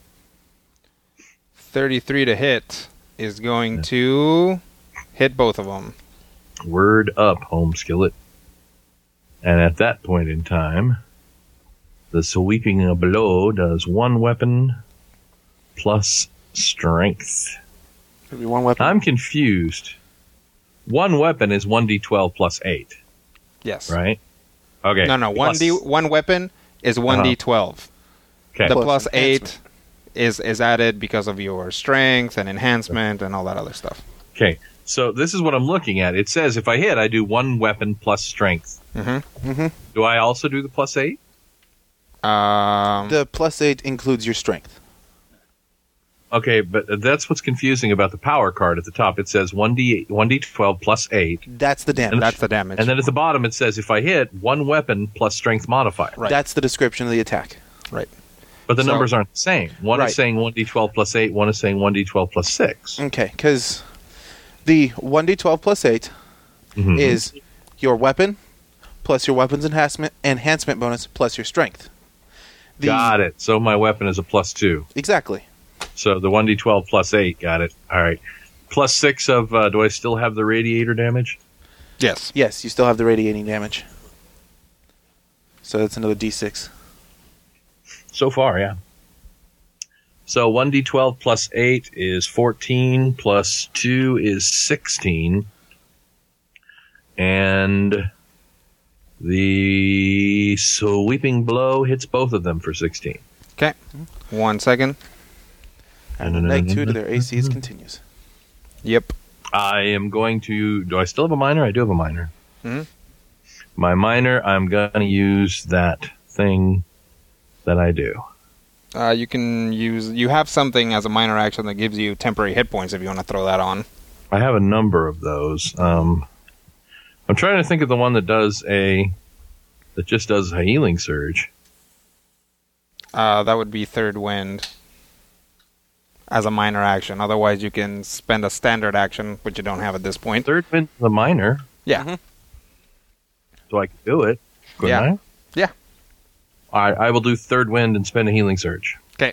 33 to hit is going to hit both of them. Word up, home skillet. And at that point in time, the sweeping blow does 1 weapon plus strength. Could be 1 weapon. I'm confused. 1 weapon is 1d12 plus 8, Yes. right? Okay. No. Plus- One weapon is 1d12. Okay. The Plus plus 8 enhancement. is added because of your strength and enhancement and all that other stuff. Okay. So this is what I'm looking at. It says if I hit, I do 1 weapon plus strength. Mm-hmm. Do I also do the plus 8? The plus 8 includes your strength. Okay, but that's what's confusing about the power card at the top. It says 1d12 plus 8. That's the damage. That's the damage. And then at the bottom it says if I hit, 1 weapon plus strength modifier. Right. That's the description of the attack. Right. But the So- numbers aren't the same. One Right. is saying 1d12 plus 8, one is saying 1d12 plus 6. Okay, because the 1d12 plus 8 Mhm. is your weapon plus your weapon's enhancement bonus plus your strength. Got it. So my weapon is a plus 2. Exactly. So the 1d12 plus 8, got it. All right. Plus 6 of, do I still have the radiator damage? Yes. Yes, you still have the radiating damage. So that's another d6. So far, yeah. So 1d12 plus 8 is 14, plus 2 is 16. And the sweeping blow hits both of them for 16. Okay. 1 second. And the neg 2 to their ACs continues. Yep. I am going to... Do I still have a minor? I do have a minor. Mhm. My minor, I'm going to use that thing that I do. You can use. You have something as a minor action that gives you temporary hit points if you want to throw that on. I have a number of those. I'm trying to think of the one that just does a healing surge. That would be third wind as a minor action. Otherwise, you can spend a standard action, which you don't have at this point. Third wind, the minor, Yeah. so I can do it. Couldn't Yeah. I? Yeah. I will do third wind and spend a healing surge. Okay.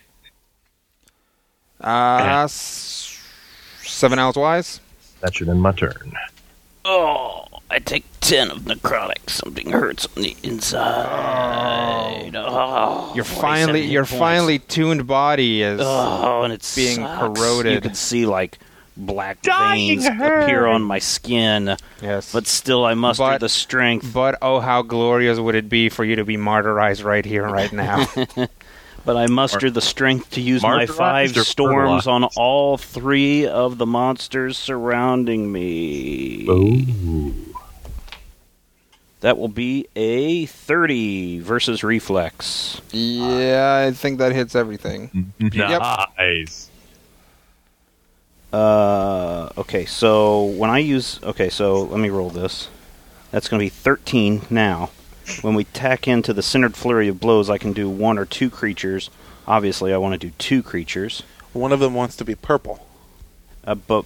7 hours wise. That should end my turn. Oh, I take 10 of necrotic. Something hurts on the inside. Oh, Your 27 hit points. finely tuned body is. Oh, and it's being corroded. You can see like black veins appear on my skin, Yes. but still I muster But- the strength. But oh, how glorious would it be for you to be martyrized right here, right now? But I muster the strength to use my Martyrized 5 or storms on fertilized? all 3 of the monsters surrounding me. Ooh. That will be a 30 versus reflex. Yeah, I think that hits everything. Nice. Okay, so when I use... Okay, so let me roll this. That's going to be 13 now. When we tack into the centered flurry of blows, I can do 1 or 2 creatures. Obviously, I want to do 2 creatures. One of them wants to be purple. But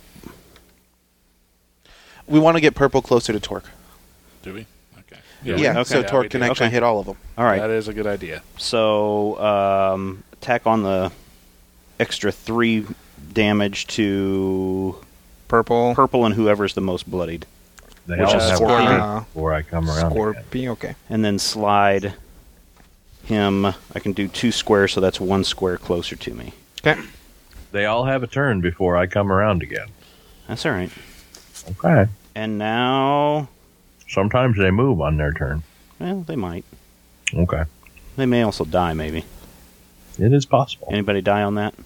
We want to get purple closer to Torque. Do we? Okay. Yeah, okay, so yeah, Torque we can do. actually Okay. hit all of them. all right. That is a good idea. So tack on the extra 3 damage to Purple. purple and whoever's the most bloodied. They Which all is have Scorpion. one before I come around again. Scorpion. Okay. And then slide him. I can do 2 squares, so that's 1 square closer to me. Okay. They all have a turn before I come around again. That's all right. Okay. And now... Sometimes they move on their turn. Well, they might. Okay. They may also die, maybe. It is possible. Anybody die on that?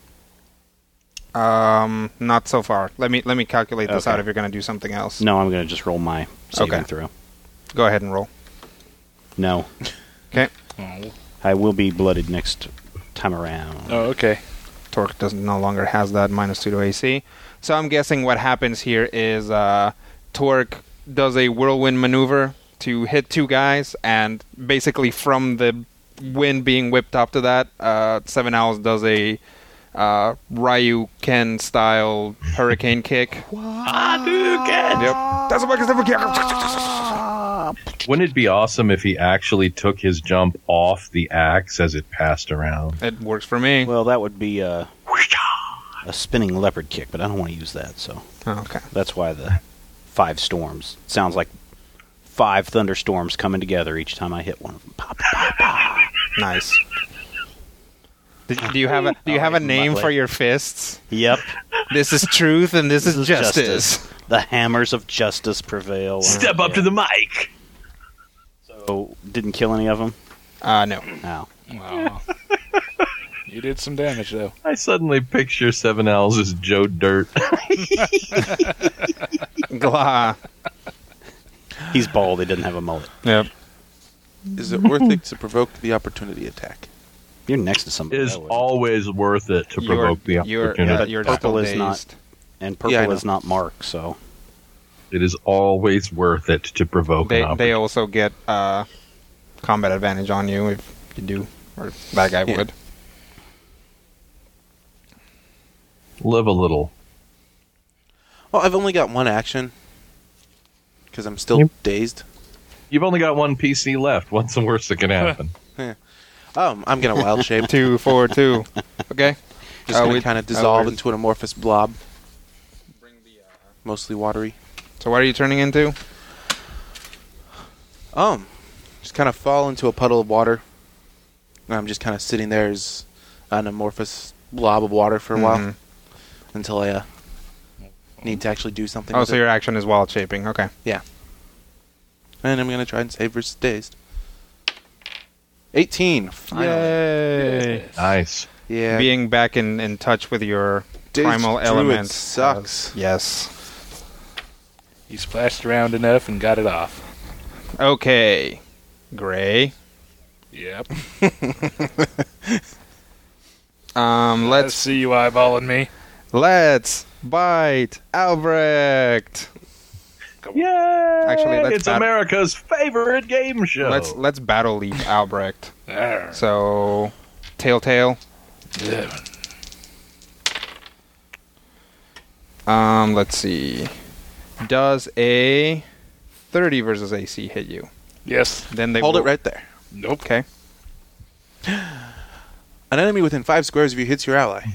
Not so far. Let me calculate this Okay. out if you're going to do something else. No, I'm going to just roll my saving Okay. throw. Go ahead and roll. No. Okay. Oh, I will be blooded next time around. okay. Torque no longer has that -2 to AC. So I'm guessing what happens here is Torque does a whirlwind maneuver to hit two guys, and basically from the wind being whipped up to that, Seven Owls does a Ryu Ken style hurricane kick. Hadouken! Yep. That's a kick. Wouldn't it be awesome if he actually took his jump off the axe as it passed around? It works for me. Well, that would be a spinning leopard kick, but I don't want to use that, so Oh, okay. that's why the 5 storms sounds like 5 thunderstorms coming together each time I hit one of them. Pop, pop, pop. Nice. Do you have a name for your fists? Yep. This is truth and this is justice. The hammers of justice prevail. Step up to the mic! So, didn't kill any of them? No. No. Wow. You did some damage, though. I suddenly picture Seven Owls as Joe Dirt. Glah. He's bald. He doesn't have a mullet. Yep. Is it worth it to provoke the opportunity attack? You're next to somebody. Is that would. always worth it to provoke the opportunity. You're Purple still is not- dazed. And Yeah, I purple know. is not Mark, so... It is always worth it to provoke an They opportunity. also get combat advantage on you if you do, or that guy Yeah. would. Live a little. Well, I've only got one action because I'm still Yep. dazed. You've only got one PC left. What's the worst that can happen? I'm gonna wild shape. 2, 4, 2. Okay. Just gonna we- kind of dissolve we're- into an amorphous blob, mostly watery. So what are you turning into? Just kind of fall into a puddle of water. And I'm just kind of sitting there as an amorphous blob of water for a while Mhm. until I need to actually do something. Oh, with so it. your action is wild shaping. Okay. And I'm gonna try and save versus dazed. 18. Finally. Yay! Nice. Yeah. Being back in touch with your Dazed primal Druid element sucks. Yes. You splashed around enough and got it off. Okay. Gray. Yep. Let's Let's see you eyeballing me. Let's bite Albrecht. Yay! Actually, let's it's bat- America's favorite game show. Let's battle leap Albrecht. Arr. So, Telltale. Yeah. Let's see. Does a 30 versus AC hit you? Yes. Then they Hold will- it right there. Nope. Okay. An enemy within 5 squares of you hits your ally.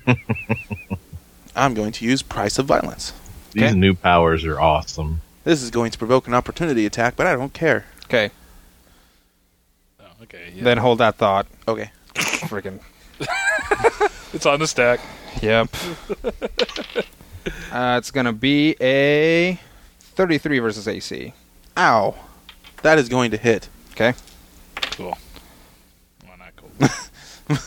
I'm going to use Price of Violence. These Okay. new powers are awesome. This is going to provoke an opportunity attack, but I don't care. Okay. Oh, okay. Yeah. Then hold that thought. Okay. Freaking. It's on the stack. Yep. It's gonna be a 33 versus AC. Ow. That is going to hit. Okay. Cool. Well, not cool.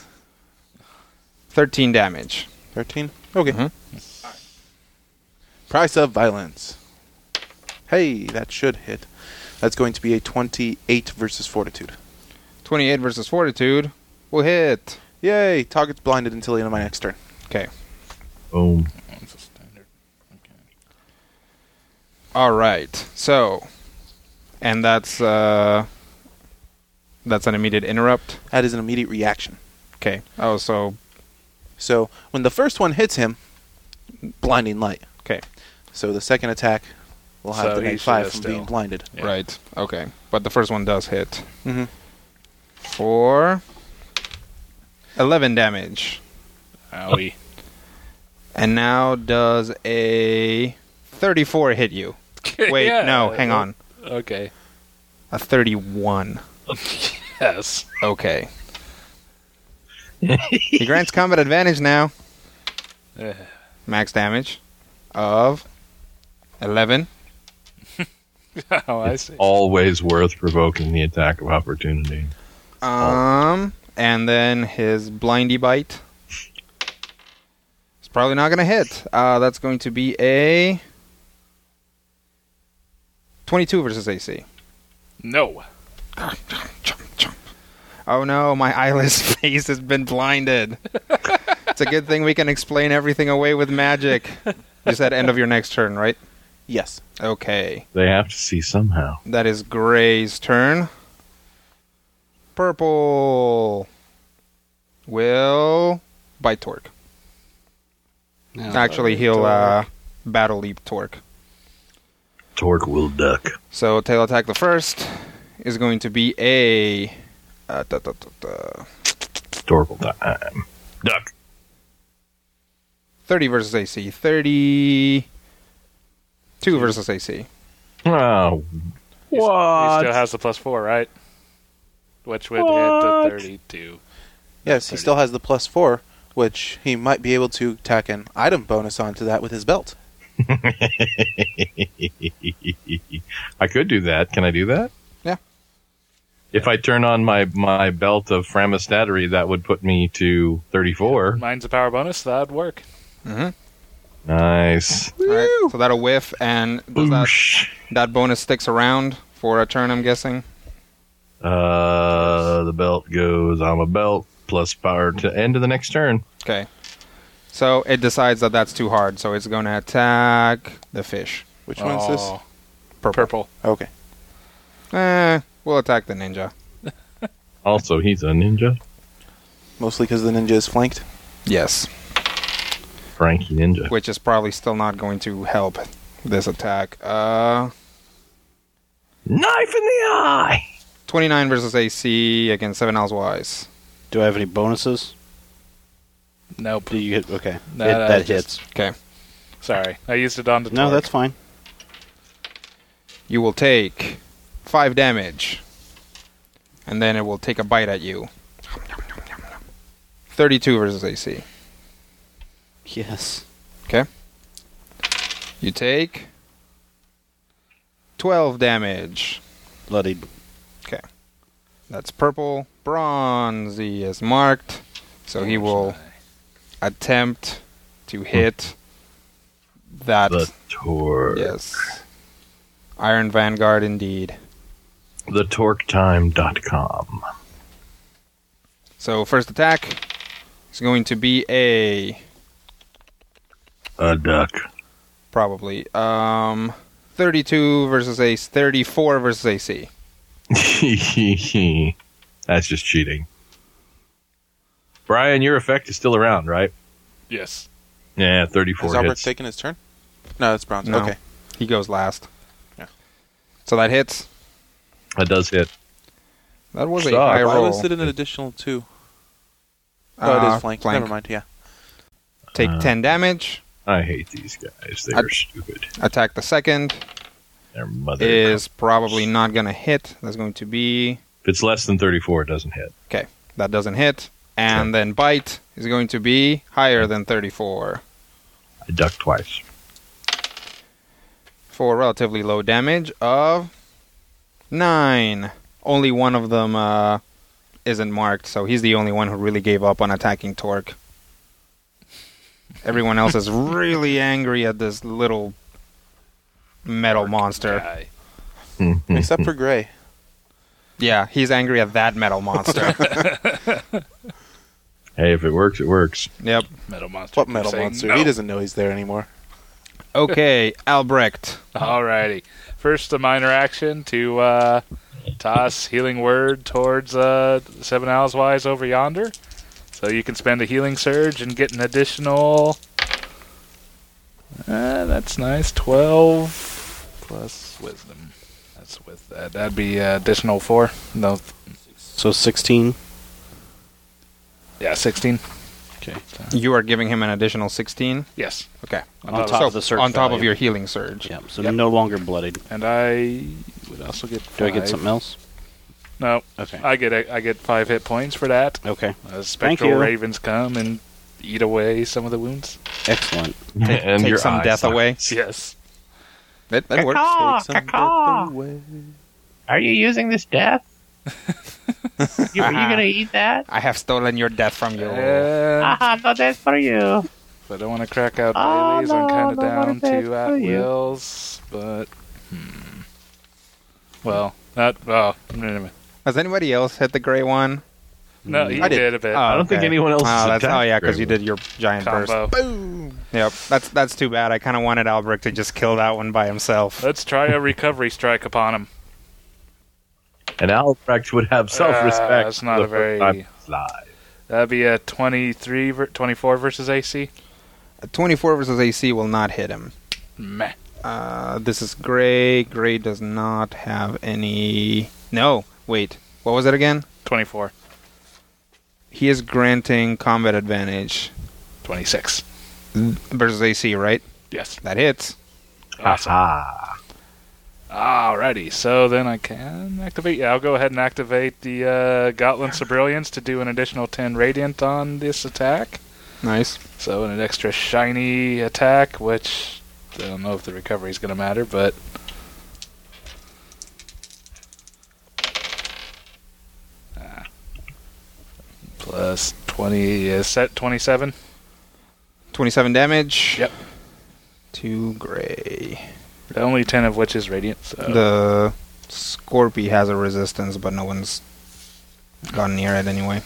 13 damage. 13? Okay. Mhm. Price of Violence. Hey, that should hit. That's going to be a 28 versus Fortitude. 28 versus Fortitude will hit. Yay! Target's blinded until the end of my next turn. Okay. Boom. It's a standard. Okay. All right. So, and that's an immediate interrupt. That is an immediate reaction. Okay. Oh, so So, when the first one hits him, blinding light. okay. So the second attack will have So the he negative 5 should from still- being blinded. Yeah. Right. Okay. But the first one does hit Mm-hmm. for 11 damage. Owie. And now does a 34 hit you? Wait, Yeah. no, hang on. Okay. A 31. Yes. Okay. He grants combat advantage now. Eh. Max damage of 11. Oh, I see. Always worth provoking the attack of opportunity. And then his blindy bite. It's probably not going to hit. That's going to be a 22 versus AC. No. Oh no, my eyeless face has been blinded. It's a good thing we can explain everything away with magic. You said end of your next turn, right? Yes. Okay. They have to see somehow. That is Gray's turn. Purple will bite Torque. Actually, he'll battle leap Torque. Torque will duck. So tail attack the first is going to be a Torque will time. Duck. 30 versus AC. 32 versus AC. Oh, He still has the +4, right? Which would hit the 32. Yes, he still has the +4, which he might be able to tack an item bonus onto that with his belt. I could do that. Can I do that? Yeah. If I turn on my belt of Framistatary, that would put me to 34. Mine's a power bonus. That'd work. Mm-hmm. Nice. All right, so that'll whiff, and does Boosh. that bonus sticks around for a turn, I'm guessing? The belt goes on a belt plus power to end of the next turn. Okay. So it decides that that's too hard, so it's going to attack the fish. Which one's this? Purple. Okay. We'll attack the ninja. Also, he's a ninja. Mostly because the ninja is flanked. Yes. Frankie Ninja. Which is probably still not going to help this attack. Knife in the eye! 29 versus AC against 7 Ls Wise. Do I have any bonuses? Nope. Do you hit? Okay. No, that just- hits. Okay. Sorry. I used it on the No, Torque. that's fine. You will take 5 damage. And then it will take a bite at you. 32 versus AC. Yes. Okay. You take 12 damage. Bloodied. Okay. That's purple. Bronzy is marked. So he will attempt to hit that. The Torque. Yes. Iron Vanguard indeed. TheTorqueTime.com. So first attack is going to be a duck. probably 32 versus AC, 34 versus AC. That's just cheating. Brian, your effect is still around, right? Yes. Yeah, 34 Has Albert hits. taken his turn? No, it's Bronze. No. Okay. He goes last. Yeah. So that hits. That does hit. That was a Suck. high Why roll. was it an additional 2? Oh, it is flanked. flank. Never mind, yeah. Take 10 damage. I hate these guys. They are stupid. Attack the second. Their mother. Is probably not going to hit. That's going to be... If it's less than 34, it doesn't hit. Okay, that doesn't hit. And then bite is going to be higher than 34. I duck twice. For relatively low damage of 9. Only one of them isn't marked, so he's the only one who really gave up on attacking Torque. Everyone else is really angry at this little metal monster. Guy. Except for Gray. Yeah, he's angry at that metal monster. Hey, if it works, it works. Yep. Metal monster. What metal Saying monster? no. He doesn't know he's there anymore. Okay, Albrecht. Alrighty. First, a minor action to toss Healing Word towards 7 Ls Wise over yonder. So you can spend a Healing Surge and get an additional... that's nice. 12 plus Wisdom. That's with that. That'd be additional 4. No. So 16. Yeah, 16. Okay. You are giving him an additional 16. Yes. Okay. On top of the surge on top of value. your healing surge. Yeah. So Yep. no longer bloodied. And I would also get 5. Do I get something else? No. Okay. I get 5 hit points for that. Okay. Spectral you. ravens come and eat away some of the wounds. Excellent. And Take your some eyes death suck. away. Yes. That works. Caw, Take some caw. death away. Are you using this death? you gonna eat that? I have stolen your death from you. Aha, no, that's for you. If I don't want to crack out Oh, dailies, I'm no, kind of no, down what is that to at for you? wills, but well, that well. Has anybody else hit the gray one? No, you I did. did a bit. I don't think anyone else has That's attacked yeah, because very you well. did your giant Combo. burst. Boom. Yep, that's too bad. I kind of wanted Albrecht to just kill that one by himself. Let's try a recovery strike upon him. And Albrecht would have self-respect. That's not for a the very- first time in his life. That'd be a 24 versus AC. A 24 versus AC will not hit him. Meh. This is Gray. Gray does not have any... No, wait. What was it again? 24. He is granting combat advantage 26. versus AC, right? Yes. That hits. Awesome. Ah. Alrighty, so then I can activate. Yeah, I'll go ahead and activate the Gotland's Brilliance to do an additional 10 radiant on this attack. Nice. So an extra shiny attack, which I don't know if the recovery is going to matter, but plus 20 is set 27. 27 damage. Yep. To Gray. Only 10 of which is radiant. So. The Scorpy has a resistance, but no one's gone near it anyway.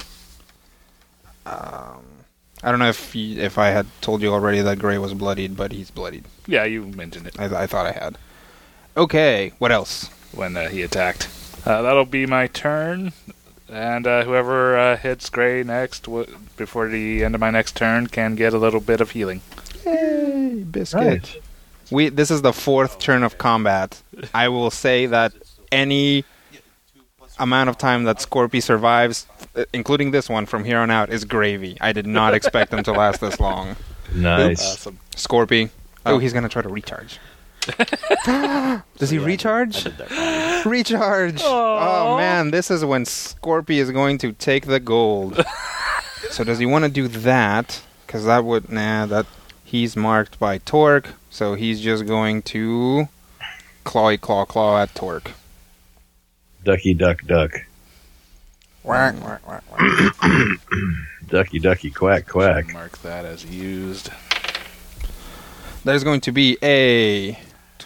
I don't know if I had told you already that Gray was bloodied, but he's bloodied. Yeah, you mentioned it I thought I had. Okay, what else? when he attacked. That'll be my turn. And whoever hits Gray next, before the end of my next turn, can get a little bit of healing. Yay, biscuit. This is the fourth turn of combat. I will say that any amount of time that Scorpy survives, including this one from here on out, is gravy. I did not expect them to last this long. Nice. Awesome. Scorpy. Oh, he's going to try to recharge. Does he recharge? Recharge! Oh man, this is when Scorpy is going to take the gold. So does he want to do that? Because that would... he's marked by Torque, so he's just going to claw at Torque. Ducky, duck, duck. Whack, whack, whack, whack. Ducky, ducky, quack, quack. Mark that as used. There's going to be a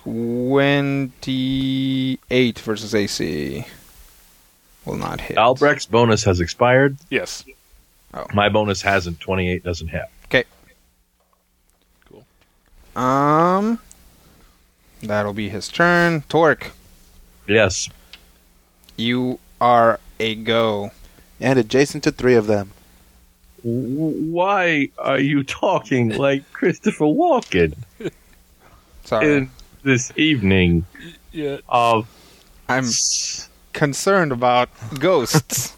28 versus AC. Will not hit. Albrecht's bonus has expired. Yes. My bonus hasn't. 28 doesn't hit. Okay. Cool. That'll be his turn. Torque, Yes. you are a go. And adjacent to 3 of them. Why are you talking like Christopher Walken Sorry. in this evening Yeah. of... I'm concerned about ghosts.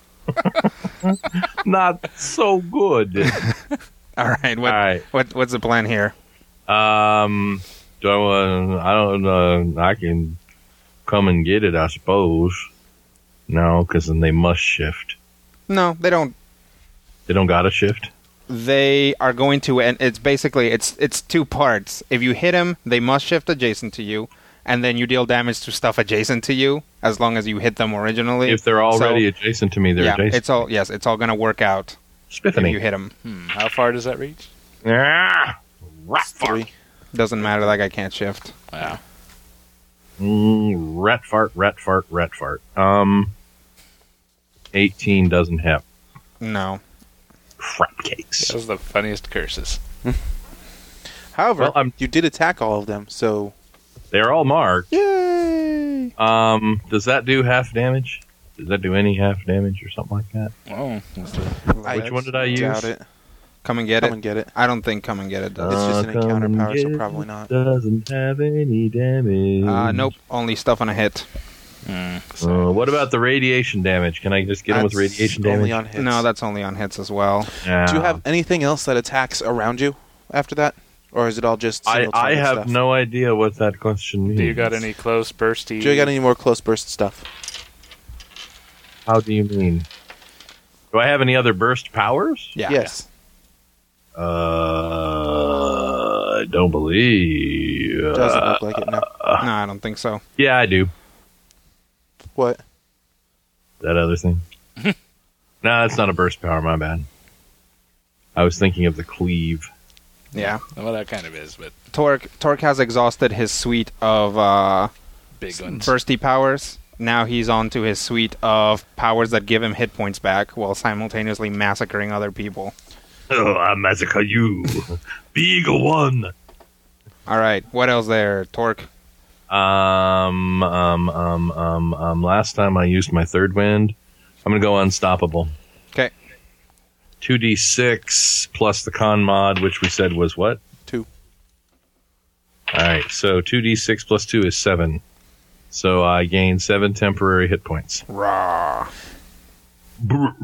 Not so good. All right. All right. What's the plan here? Do I don't know. I can come and get it, I suppose. No, because then they must shift. No, they don't. They don't got to shift? They are going to, and it's basically it's 2 parts. If you hit him, they must shift adjacent to you, and then you deal damage to stuff adjacent to you as long as you hit them originally. If they're already adjacent to me, they're adjacent. It's all going to work out Spiffany. if you hit them. How far does that reach? Ah, 3. Doesn't matter. That guy can't shift. Wow. Rat fart. 18 doesn't hit. No. Crap cakes. Those are the funniest curses. However, Well, you did attack all of them, so... They're all marked. Yay! Does that do half damage? Does that do any half damage or something like that? Oh, Which one did I use? Doubt it. Come and get Come it. and get it. I don't think come and get it does. It's just an Come encounter and power, so get probably not. Doesn't have any damage. Nope. Only stuff on a hit. What about the radiation damage? Can I just get him with That's radiation damage? only on hits. No, that's only on hits as well. Yeah. Do you have anything else that attacks around you after that? Or is it all just I single target have stuff? no idea what that question means. do you got any close bursty? Do you got any more close burst stuff? How do you mean? Do I have any other burst powers? Yeah. Yes. I don't believe. Doesn't look like it, no. No, I don't think so. Yeah, I do. What? That other thing. No, that's not a burst power. My bad. I was thinking of the cleave. Yeah. Well, that kind of is, but Torque has exhausted his suite of big ones. bursty powers. now he's on to his suite of powers that give him hit points back while simultaneously massacring other people. Oh, I massacre you. Beagle 1. All right, what else there, Torque? Last time I used my third wind, I'm gonna go unstoppable. Okay. 2d6 plus the con mod, which we said was what? 2. Alright, so 2d6 plus 2 is 7. So I gain 7 temporary hit points. Raw. I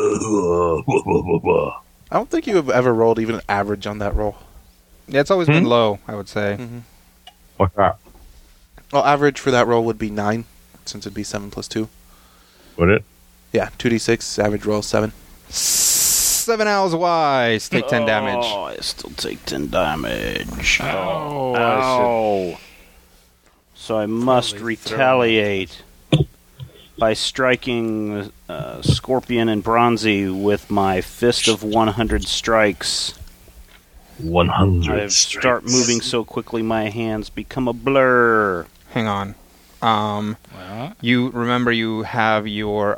don't think you have ever rolled even an average on that roll. Yeah, it's always been low, I would say. What's that? Well, average for that roll would be 9, since it'd be 7 plus 2. Would it? Yeah, 2d6, average roll 7. 7 owls wise. Take 10 damage. Oh, I still take 10 damage. Oh, Ow. So I must Totally retaliate by striking Scorpion and Bronzy with my Fist of 100 Strikes. 100 I start moving so quickly my hands become a blur. Hang on. Well, You remember you have your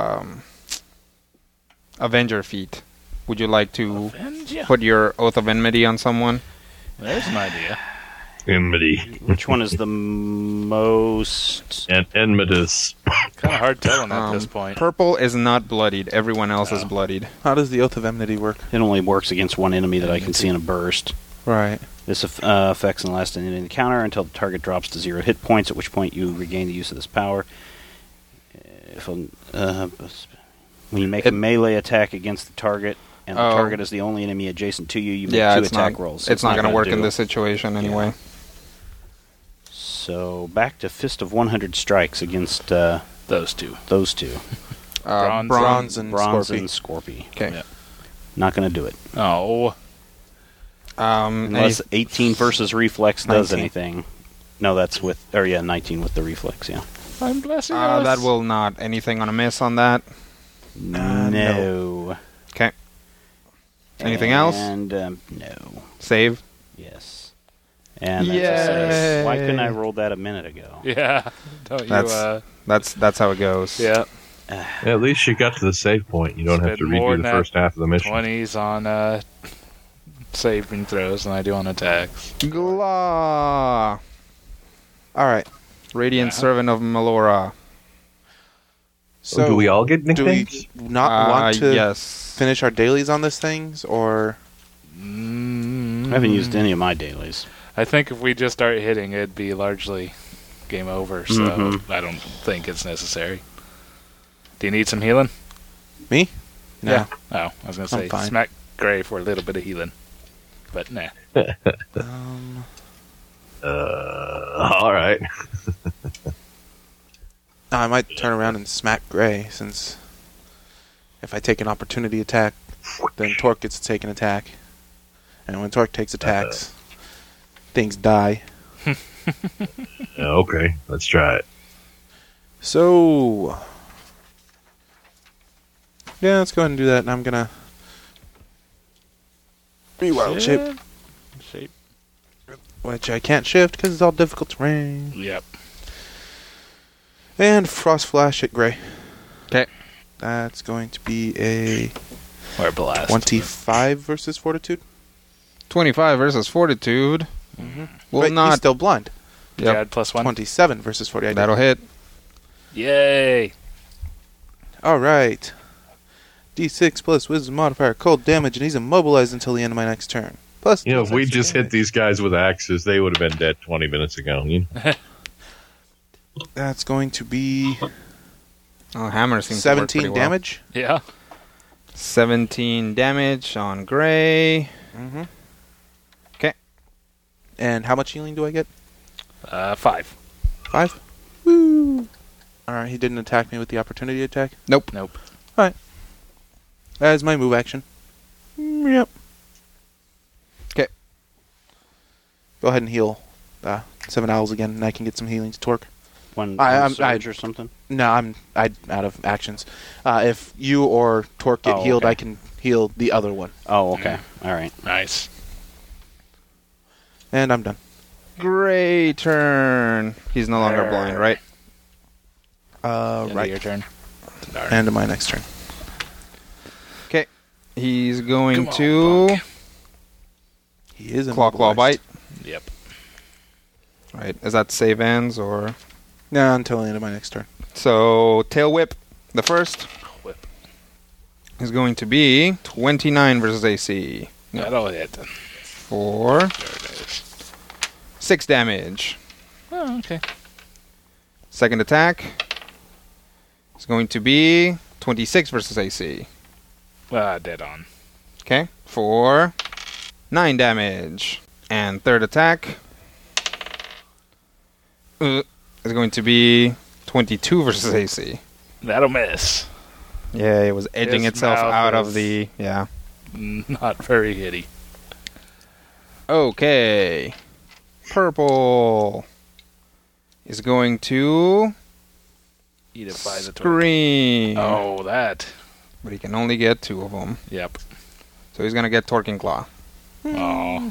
Avenger feat. Would you like to put your Oath of Enmity on someone? there's an idea. Enmity. Which one is the most... And Enmitus. Kind of hard telling at this point. Purple is not bloodied. Everyone else is bloodied. How does the Oath of Enmity work? It only works against one enemy that I can see in a burst. Right. This affects in the last enemy encounter until the target drops to 0 hit points, at which point you regain the use of this power. When you make a melee attack against the target, and the target is the only enemy adjacent to you, you make 2 attack rolls. So it's not going to work in do. this situation anyway. So back to Fist of 100 Strikes against Those two. those two. Bronze and Bronze Scorpy. and Scorpy. Okay. Yeah. Not going to do it. Oh. Unless 18 versus Reflex does 19. anything. No, that's with... 19 with the Reflex, yeah. I'm blessing us. that will not. Anything on a miss on that? No. Okay. Anything else? And, no. Save. Yes. And that's a save. Why couldn't I roll that a minute ago? Yeah. Don't you, That's how it goes. yeah. Yeah, at least you got to the save point. You don't have to Spend more redo the than first half of the mission. 20s on saving throws than I do on attacks. Glah. Alright. Radiant Yeah. Servant of Melora. So, do we all get do we nicknames? not want to Yes. finish our dailies on this things, or... I haven't used any of my dailies. I think if we just start hitting, it'd be largely game over, so I don't think it's necessary. Do you need some healing? Me? No. Yeah. Oh, I was going to I'm say fine. smack Gray for a little bit of healing. But nah. All right. I might turn around and smack Gray, since if I take an opportunity attack, then Torque gets to take an attack. And when Torque takes attacks, things die. Okay, let's try it. So... yeah, let's go ahead and do that, and I'm gonna... rewild shape, Shape. which I can't shift because it's all difficult terrain. Yep. And Frost Flash at Gray. Okay. That's going to be a Or blast. 25 versus Fortitude. 25 versus Fortitude. Will But not. he's still blind. Did you add +1? 27 versus 40. I did. That'll hit. Yay! All right. D6 plus Wisdom modifier, cold damage, and he's immobilized until the end of my next turn. Plus, You know, if we extra just hit damage. these guys with axes, they would have been dead 20 minutes ago. You know? That's going to be Oh, hammer seems to work pretty 17 well. damage. Yeah. 17 damage on Gray. Mm-hmm. Okay. And how much healing do I get? 5. 5? Woo! Alright, he didn't attack me with the opportunity attack. Nope. Nope. That is my move action. Yep. Okay. Go ahead and heal 7 owls again, and I can get some healing to Torque. One I'm surge or something? No, I'm out of actions. If you or Torque get Oh, healed, okay. I can heal the other one. Oh, okay. All right. Nice. And I'm done. Gray turn. He's no longer blind, right? End of Right. your turn. Darn. End of my next turn. Okay. He's going Come on, to punk. He is Claw immobilized. Bite. Yep. Right. Is that save ends or? No, until the end of my next turn. So Tail Whip, the first, Whip. is going to be 29 versus AC That'll hit. for There it is. 6 damage. Oh, okay. Second attack is going to be 26 versus AC. Dead on. Okay, for 9 damage. And third attack is going to be 22 versus AC. That'll miss. Yeah, it was edging His itself mouth out of is- the... Yeah. Not very hitty. Okay. Purple is going to Eat it by the twig. scream. Oh, that. But he can only get 2 of them. Yep. So he's going to get Torque and Claw. Oh.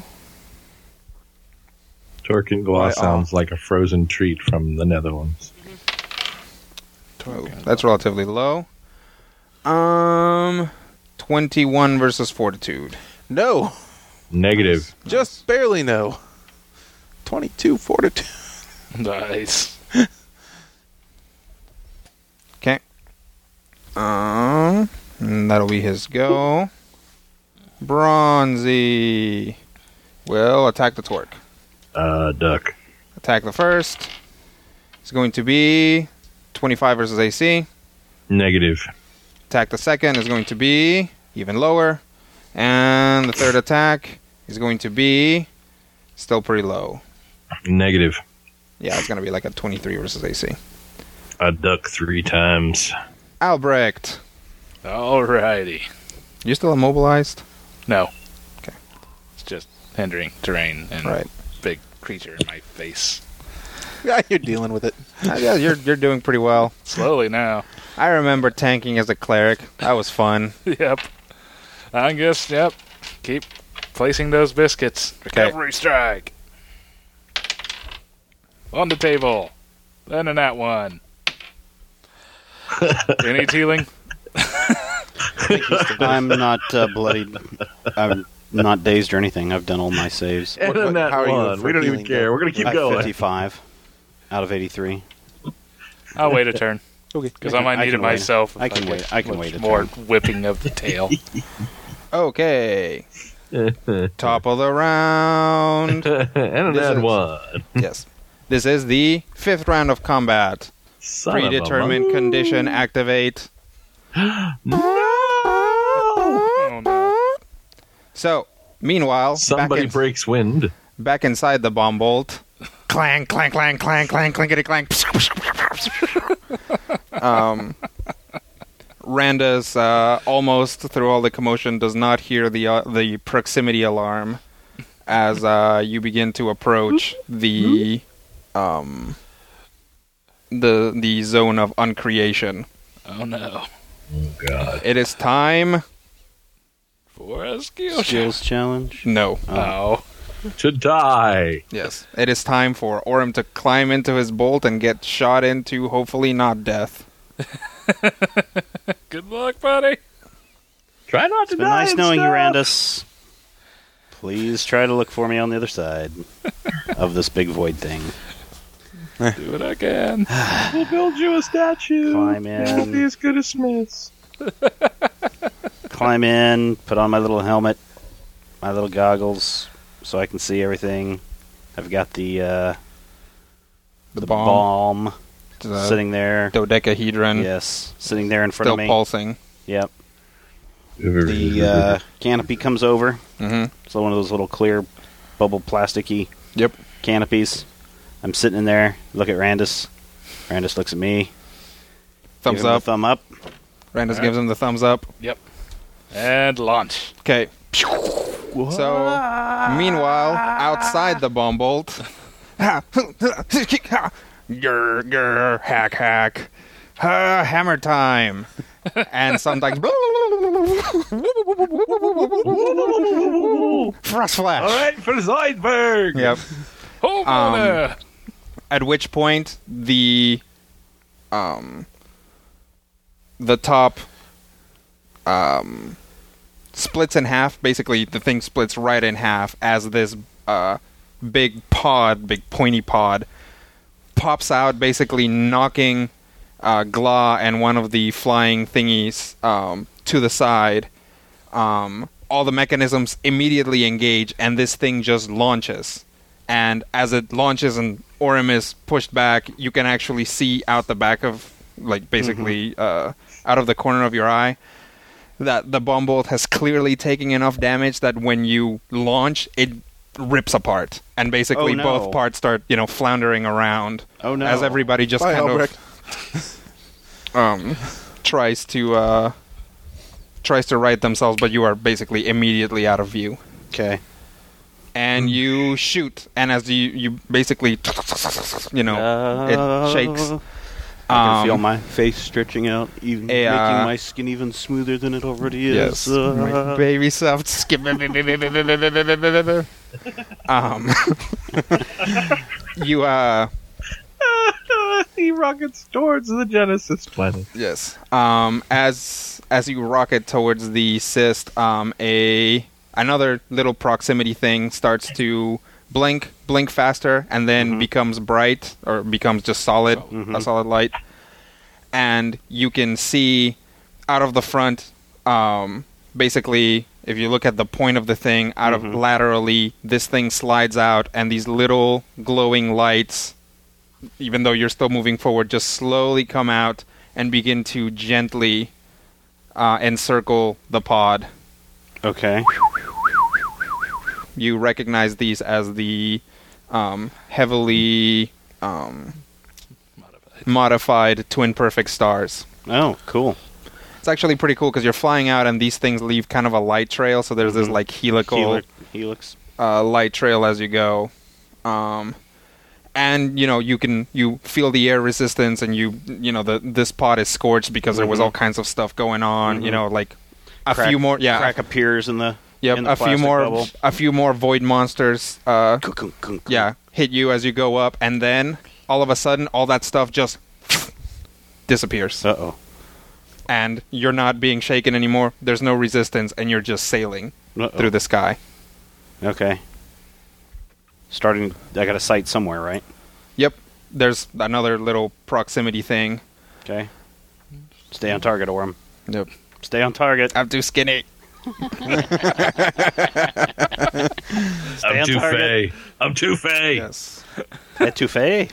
Torkenglaw sounds like a frozen treat from the Netherlands. Oh, that's relatively low. 21 versus Fortitude. No, Negative. just barely no. 22 fortitude. Nice. Okay. And that'll be his go. Bronzy will attack the Torque. Duck. Attack the first. It's going to be 25 versus AC. Negative. Attack the second is going to be even lower. And the third attack is going to be still pretty low. Negative. Yeah, it's going to be like a 23 versus AC. I duck 3 times. Albrecht. Alrighty. You still immobilized? No. Okay. It's just hindering terrain and Right. big creature in my face. Yeah, you're dealing with it. Yeah, you're doing pretty well. Slowly now. I remember tanking as a cleric. That was fun. Yep. I guess, yep. Keep placing those biscuits. Okay. Recovery strike. On the table. Then in that one. Any healing? I'm not bloodied. I'm not dazed or anything. I've done all my saves. And What- then that how are you one. for We don't even healing, care. though? We're going to keep I have going. 55 out of 83. I'll wait a turn. Okay. Because I might I need can it wait. myself. I if can get wait. I can much wait a more turn. whipping of the tail. Okay. Top of the round. And an This add is- 1. Yes. This is the 5th round of combat. Son of a Predetermined condition activate. Oh, no. So, meanwhile, Somebody breaks wind. back inside the bomb bolt. Clang, clang, clang, clang, clang, clankety clang. Randa's almost through all the commotion does not hear the proximity alarm as you begin to approach the zone of uncreation. Oh, no. Oh, God. It is time. For a skill check. Skills challenge. No. Oh. To die. Yes. It is time for Orem to climb into his bolt and get shot into, hopefully not death. Good luck, buddy. Try not to It's been die. nice and knowing you, stuff. Randus. Please try to look for me on the other side of this big void thing. Do what I can. We'll build you a statue. Climb It won't be in. as good as Smith's. Climb in, put on my little helmet, my little goggles, so I can see everything. I've got the bomb The sitting there. dodecahedron Yes, sitting there in front still of me. pulsing. Yep. The canopy comes over. Mm-hmm. So one of those little clear, bubble, plasticky Yep. canopies. I'm sitting in there. Look at Randus. Randus looks at me. Thumbs give him the up. thumb up. Randus gives him the thumbs up. Yep. And launch. Okay. So, meanwhile, outside the bomb bolt, grr, hack, hack, hammer time, and sometimes frost flash. All right, for Zoidberg. Yep. Hold on there. At which point the the top splits in half. Basically, the thing splits right in half as this big pointy pod, pops out, basically knocking Gla and one of the flying thingies to the side. All the mechanisms immediately engage, and this thing just launches. And as it launches and Orym is pushed back, you can actually see out the back of, like, basically out of the corner of your eye, that the bomb bolt has clearly taken enough damage that when you launch, it rips apart. And basically both parts start, floundering around. Oh, no. As everybody just Bye, kind Albrecht. of tries to right themselves, but you are basically immediately out of view. Okay. And you shoot, and as you basically, it shakes. I can feel my face stretching out, even making my skin even smoother than it already is. Yes, my baby soft skin. You He rockets towards the Genesis planet. Yes. As you rocket towards the cyst, another little proximity thing starts to blink faster, and then becomes bright, or becomes just solid, a solid light. And you can see out of the front, basically, if you look at the point of the thing, out of laterally, this thing slides out, and these little glowing lights, even though you're still moving forward, just slowly come out and begin to gently encircle the pod. Okay. You recognize these as the heavily modified twin perfect stars. Oh, cool. It's actually pretty cool because you're flying out and these things leave kind of a light trail, so there's this like helical helix light trail as you go. And you feel the air resistance, and this pod is scorched because there was all kinds of stuff going on. Like few more, crack appears in the a few more void monsters hit you as you go up, and then all of a sudden all that stuff just disappears. And you're not being shaken anymore. There's no resistance, and you're just sailing through the sky. Okay. I got a sight somewhere, right? Yep. There's another little proximity thing. Okay. Stay on target, Orym. Yep. Stay on target. I'm too skinny. I'm too fey. Yes. Etouffee?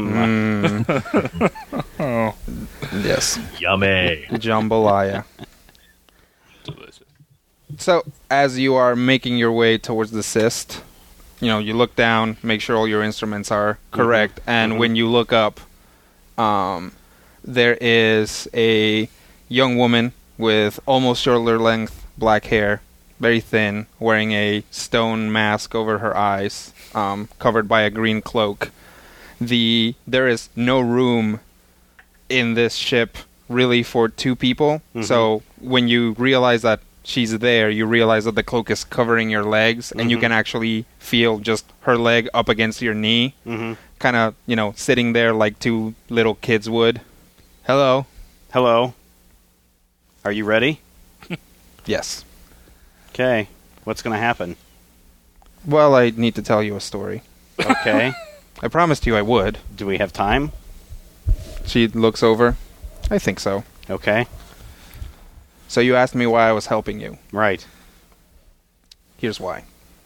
Yes. Yummy. Jambalaya. Delicious. So, as you are making your way towards the cyst, you look down, make sure all your instruments are correct, and when you look up, there is a young woman with almost shoulder-length black hair, very thin, wearing a stone mask over her eyes, covered by a green cloak. There is no room in this ship really for two people, so when you realize that she's there, you realize that the cloak is covering your legs, and you can actually feel just her leg up against your knee, kind of, sitting there like two little kids would. Hello. Are you ready? Yes. Okay. What's going to happen? Well, I need to tell you a story. Okay. I promised you I would. Do we have time? She looks over. I think so. Okay. So you asked me why I was helping you. Right. Here's why.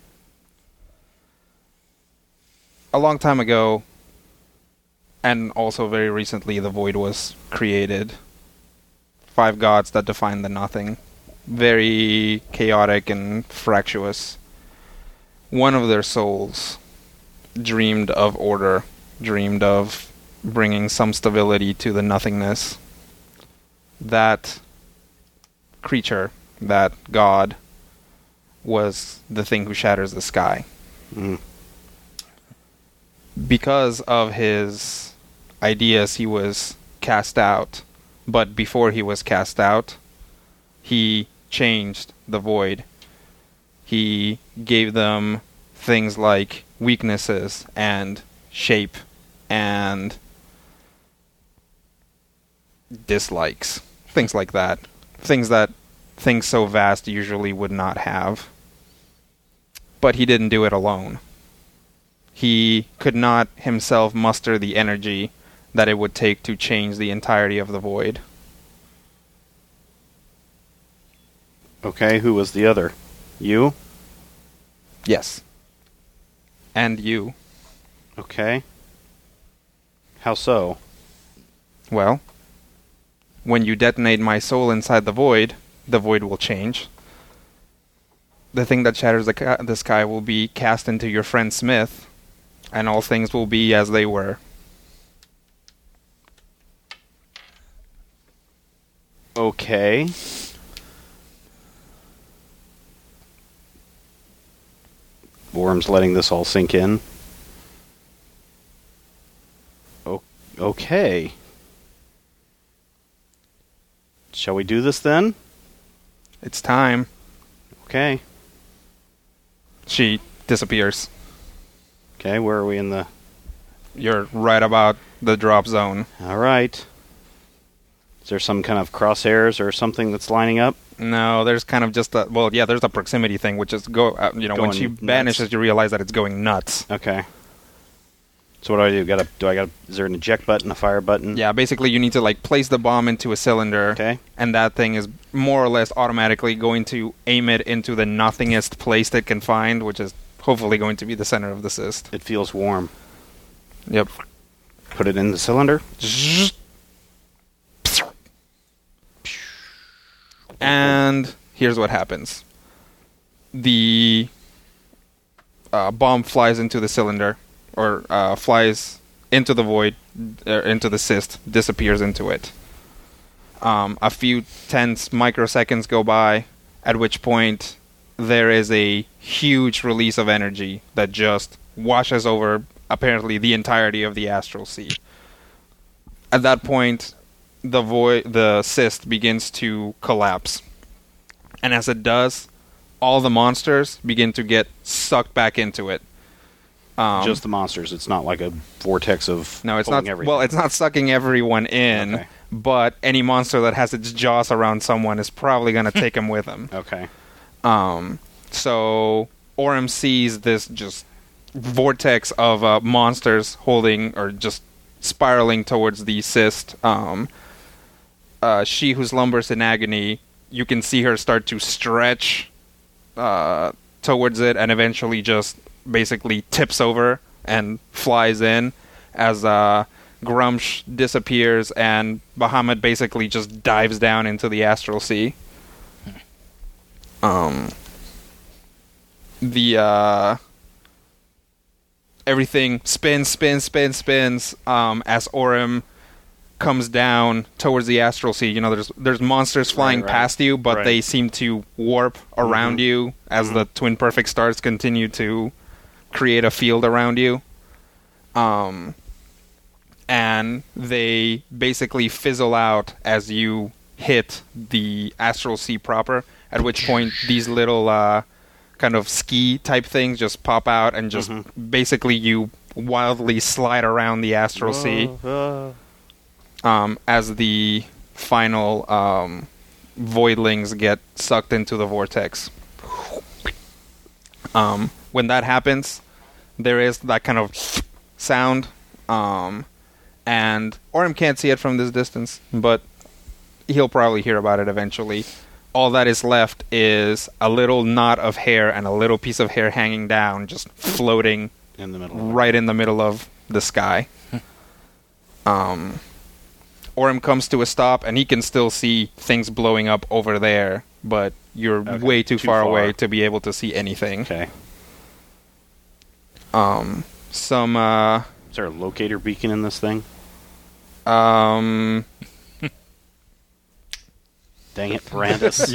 A long time ago, and also very recently, the Void was created. 5 gods that define the nothing. Very chaotic and fractious. One of their souls dreamed of order, dreamed of bringing some stability to the nothingness. That creature, that god, was the thing who shatters the sky. Because of his ideas, he was cast out. But before he was cast out, he changed the Void. He gave them things like weaknesses and shape and dislikes, things like that, things that things so vast usually would not have. But he didn't do it alone. He could not himself muster the energy that it would take to change the entirety of the void. Okay, who was the other? You? Yes. And you. Okay. How so? Well, when you detonate my soul inside the void will change. The thing that shatters the sky will be cast into your friend Smith, and all things will be as they were. Okay. Worm's letting this all sink in. Okay. Shall we do this then? It's time. Okay. She disappears. Okay, where are we in the... You're right about the drop zone. All right. Is there some kind of crosshairs or something that's lining up? No, there's kind of just there's a proximity thing, which is when she vanishes, you realize that it's going nuts. Okay. So what do? Is there an eject button, a fire button? Yeah, basically you need to place the bomb into a cylinder. Okay. And that thing is more or less automatically going to aim it into the nothingest place it can find, which is hopefully going to be the center of the cyst. It feels warm. Yep. Put it in the cylinder. And here's what happens. The bomb flies into the cylinder, or flies into the void, into the cyst, disappears into it. A few tense microseconds go by, at which point there is a huge release of energy that just washes over, apparently, the entirety of the astral sea. At that point, the cyst begins to collapse. And as it does, all the monsters begin to get sucked back into it. Just the monsters. It's not like a vortex of no, it's not. Everything. Well, it's not sucking everyone in, okay. But any monster that has its jaws around someone is probably going to take them with them. Okay. So Orym sees this just vortex of monsters holding or just spiraling towards the cyst. She who slumbers in agony, you can see her start to stretch towards it, and eventually just basically tips over and flies in as Grumsh disappears and Bahamut basically just dives down into the astral sea. Everything spins as Orym comes down towards the astral sea. You know, there's monsters flying past you, but they seem to warp around you as the Twin Perfect Stars continue to create a field around you. And they basically fizzle out as you hit the astral sea proper, at which point these little kind of ski type things just pop out and just basically you wildly slide around the astral sea. As the final voidlings get sucked into the vortex. When that happens, there is that kind of sound, and Orym can't see it from this distance, but he'll probably hear about it eventually. All that is left is a little knot of hair and a little piece of hair hanging down, just floating in the middle, right in the middle of the sky. Orym comes to a stop, and he can still see things blowing up over there, but you're way too far away to be able to see anything. Okay. Is there a locator beacon in this thing? Dang it, Brandis.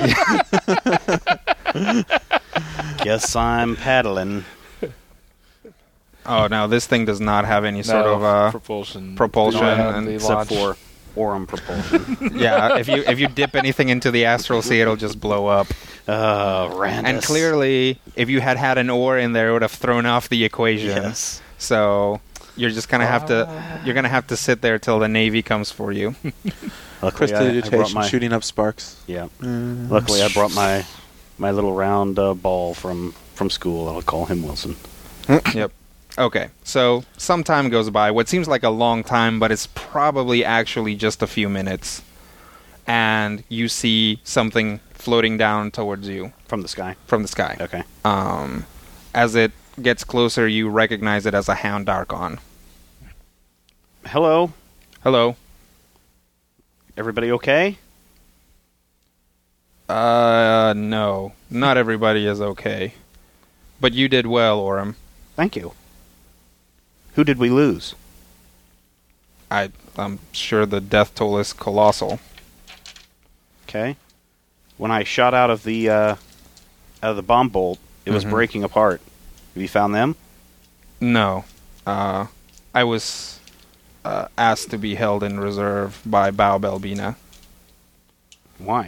Guess I'm paddling. Oh, no, this thing does not have any sort of propulsion and except for Orym propulsion. Yeah, if you dip anything into the astral sea, it'll just blow up. Randus. And clearly, if you had an ore in there, it would have thrown off the equation. Yes. So You're just gonna have to sit there till the Navy comes for you. Prestidigitation, shooting up sparks. Yeah. Luckily, I brought my little round ball from school. I'll call him Wilson. Yep. Okay. So some time goes by. What seems like a long time, but it's probably actually just a few minutes. And you see something floating down towards you From the sky? from the sky. Okay. As it gets closer, you recognize it as a Hound Archon. Hello? Hello. Everybody okay? No. Not everybody is okay. But you did well, Orem. Thank you. Who did we lose? I'm sure the death toll is colossal. Okay. When I shot out of the bomb bolt, it was breaking apart. Have you found them? No. I was asked to be held in reserve by Bao Belbina. Why?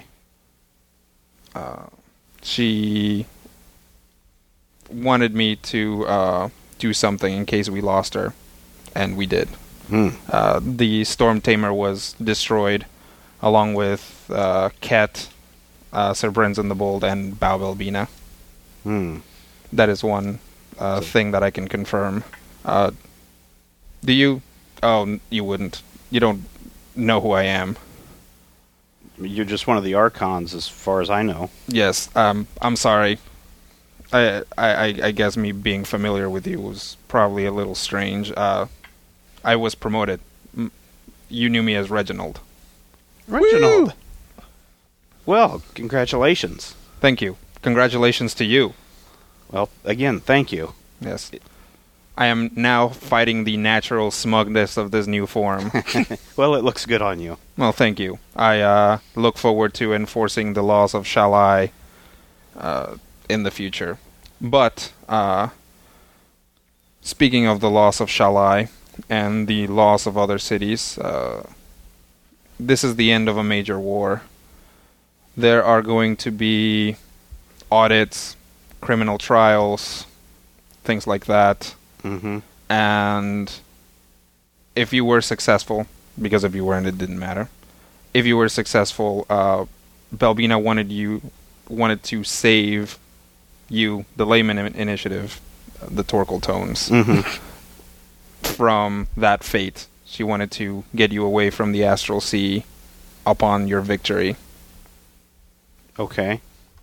She wanted me to do something in case we lost her, and we did. The Storm Tamer was destroyed, along with Ket, Sir Brenzen the Bold, and Bao Belbina. That is one thing that I can confirm. Do you? Oh, you wouldn't. You don't know who I am. You're just one of the Archons, as far as I know. Yes. I'm sorry. I guess me being familiar with you was probably a little strange. I was promoted. You knew me as Reginald. Reginald! Well, congratulations. Thank you. Congratulations to you. Well, again, thank you. Yes. I am now fighting the natural smugness of this new form. Well, it looks good on you. Well, thank you. I look forward to enforcing the laws of Shalai in the future. But, speaking of the loss of Shalai and the loss of other cities, this is the end of a major war. There are going to be audits, criminal trials, things like that. And if you were successful, because if you weren't, it didn't matter. If you were successful, Belbina wanted to save you, the Layman Initiative, the Torkel Tones, from that fate. She wanted to get you away from the Astral Sea upon your victory. Okay.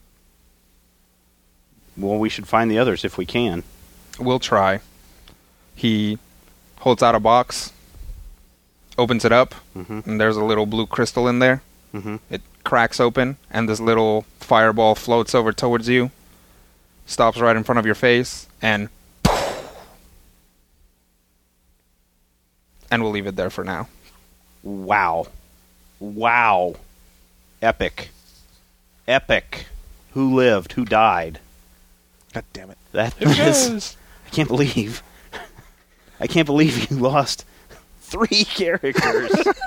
Well, we should find the others if we can. We'll try. He holds out a box, opens it up, and there's a little blue crystal in there. It cracks open, and this little fireball floats over towards you, stops right in front of your face, and we'll leave it there for now. Wow. Wow. Epic. Epic. Who lived? Who died? God damn it. That is... I can't believe you lost 3 characters.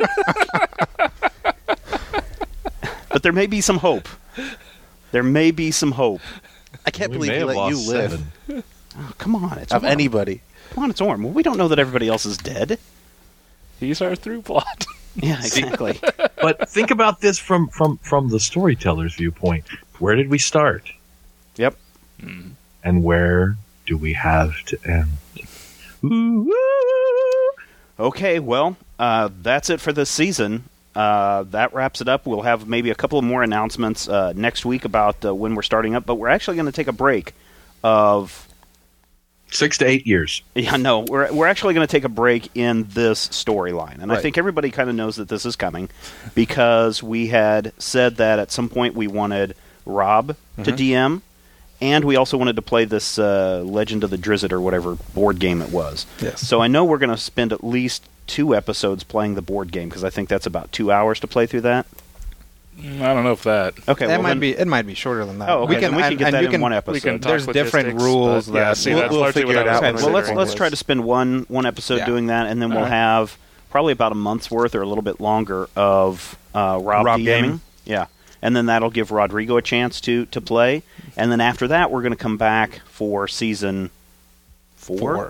But there may be some hope. There may be some hope. I can't believe he let you live. Oh, come on. It's of Orm. Anybody. Come on, it's Orm. Well, we don't know that everybody else is dead. He's our through plot. Yeah, exactly. But think about this from the storyteller's viewpoint. Where did we start? Yep. And where do we have to end? Ooh. Okay, well, that's it for this season. That wraps it up. We'll have maybe a couple of more announcements next week about when we're starting up, but we're actually going to take a break of 6 to 8 years. Yeah, no, we're actually going to take a break in this storyline, and I think everybody kind of knows that this is coming because we had said that at some point we wanted Rob to DM, and we also wanted to play this Legend of the Drizzt or whatever board game it was. Yes. So I know we're going to spend at least 2 episodes playing the board game because I think that's about 2 hours to play through that. I don't know if that. Okay, It might be shorter than that. Oh, okay. We can get that in one episode. We can talk There's different logistics, rules. but, yeah, that see, we'll- that's we'll largely figure what it I was out when Okay, we're well, considering let's was- try to spend one episode Yeah. doing that, and then we'll have probably about a month's worth or a little bit longer of Rob DMing. gaming. Yeah, and then that'll give Rodrigo a chance to play, and then after that, we're going to come back for season 4.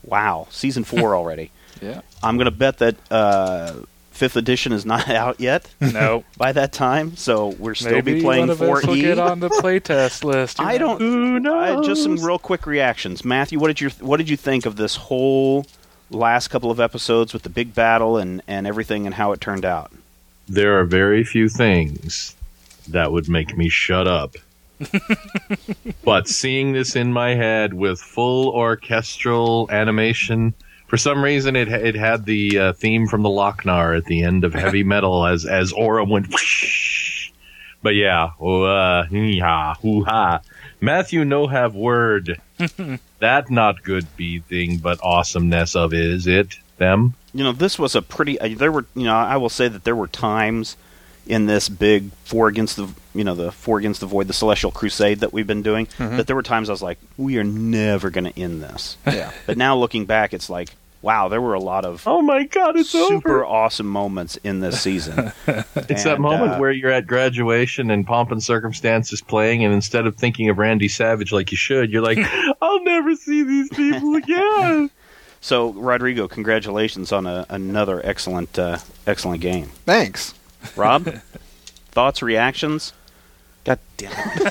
Wow, season 4 already. Yeah. I'm going to bet that 5th edition is not out yet. No. By that time, so we'll still Maybe be playing one of us will 4E. get on the playtest list. I don't. Who knows? Just some real quick reactions. Matthew, what did you think of this whole last couple of episodes with the big battle and everything and how it turned out? There are very few things that would make me shut up. But seeing this in my head with full orchestral animation, for some reason it had the theme from the Lochnar at the end of Heavy Metal as Aura went whoosh. But yeah, hoo-ha. Matthew no have word. That not good be thing, but awesomeness of is it them? This was a pretty. There were, I will say that there were times in this big Four Against the Void, the Celestial Crusade that we've been doing, that there were times I was like, we are never going to end this. Yeah. But now looking back, it's like, wow, there were a lot of Oh my God, it's super over. awesome moments in this season. It's that moment where you're at graduation and Pomp and Circumstance is playing, and instead of thinking of Randy Savage like you should, you're like, I'll never see these people again. So, Rodrigo, congratulations on another excellent game. Thanks. Rob, thoughts, reactions? God damn it.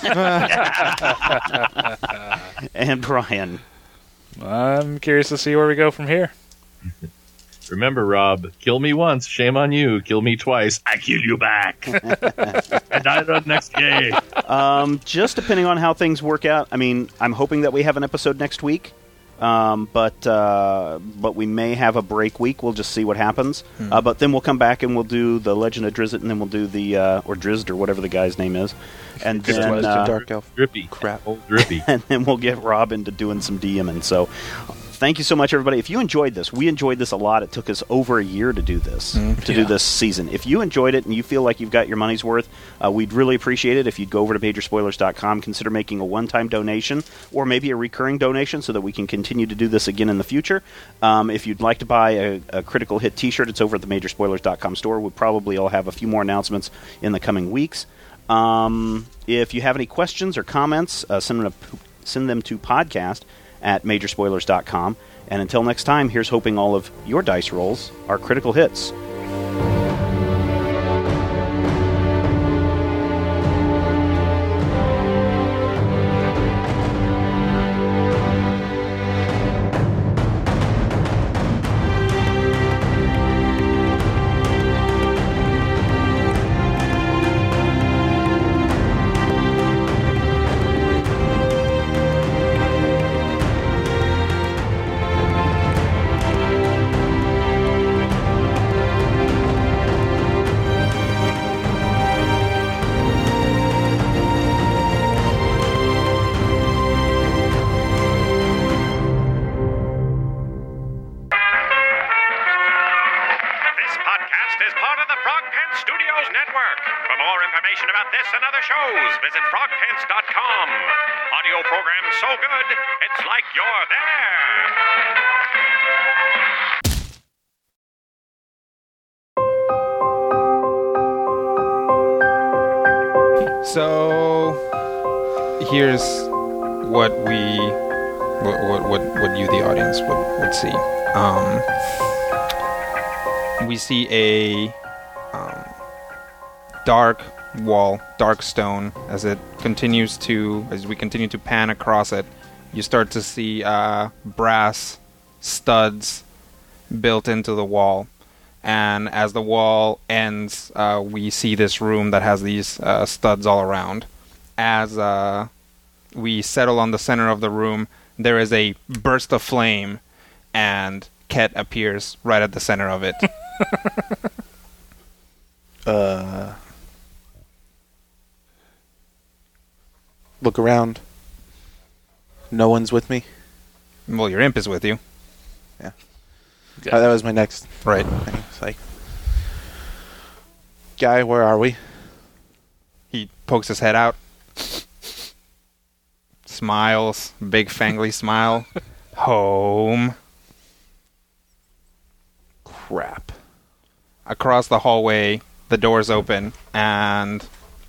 And Brian. I'm curious to see where we go from here. Remember, Rob, kill me once, shame on you. Kill me twice, I kill you back. And I run next game. Just depending on how things work out. I mean, I'm hoping that we have an episode next week. But we may have a break week. We'll just see what happens. But then we'll come back and we'll do the Legend of Drizzt, and then we'll do the or Drizzt or whatever the guy's name is, and then Dark Elf. Drippy. Crap. Old Drippy. and then we'll get Rob into doing some DMing. So, thank you so much, everybody. If you enjoyed this, we enjoyed this a lot. It took us over a year to do this, do this season. If you enjoyed it and you feel like you've got your money's worth, we'd really appreciate it if you'd go over to pagerspoilers.com, consider making a one-time donation or maybe a recurring donation so that we can continue to do this again in the future. If you'd like to buy a Critical Hit t-shirt, it's over at the majorspoilers.com store. We'll probably all have a few more announcements in the coming weeks. If you have any questions or comments, send them to podcast@majorspoilers.com. And until next time, here's hoping all of your dice rolls are critical hits. Visit frogpants.com. Audio program so good, it's like you're there. So here's what you, the audience, would see. We see a dark wall, dark stone. As we continue to pan across it, you start to see brass studs built into the wall. And as the wall ends, we see this room that has these studs all around. As we settle on the center of the room, there is a burst of flame, and Ket appears right at the center of it. Look around. No one's with me. Well, your imp is with you. Yeah. That was my next right thing. It's like, guy, where are we? He pokes his head out. Smiles. Big fangly smile. Home. Crap. Across the hallway, the doors open, and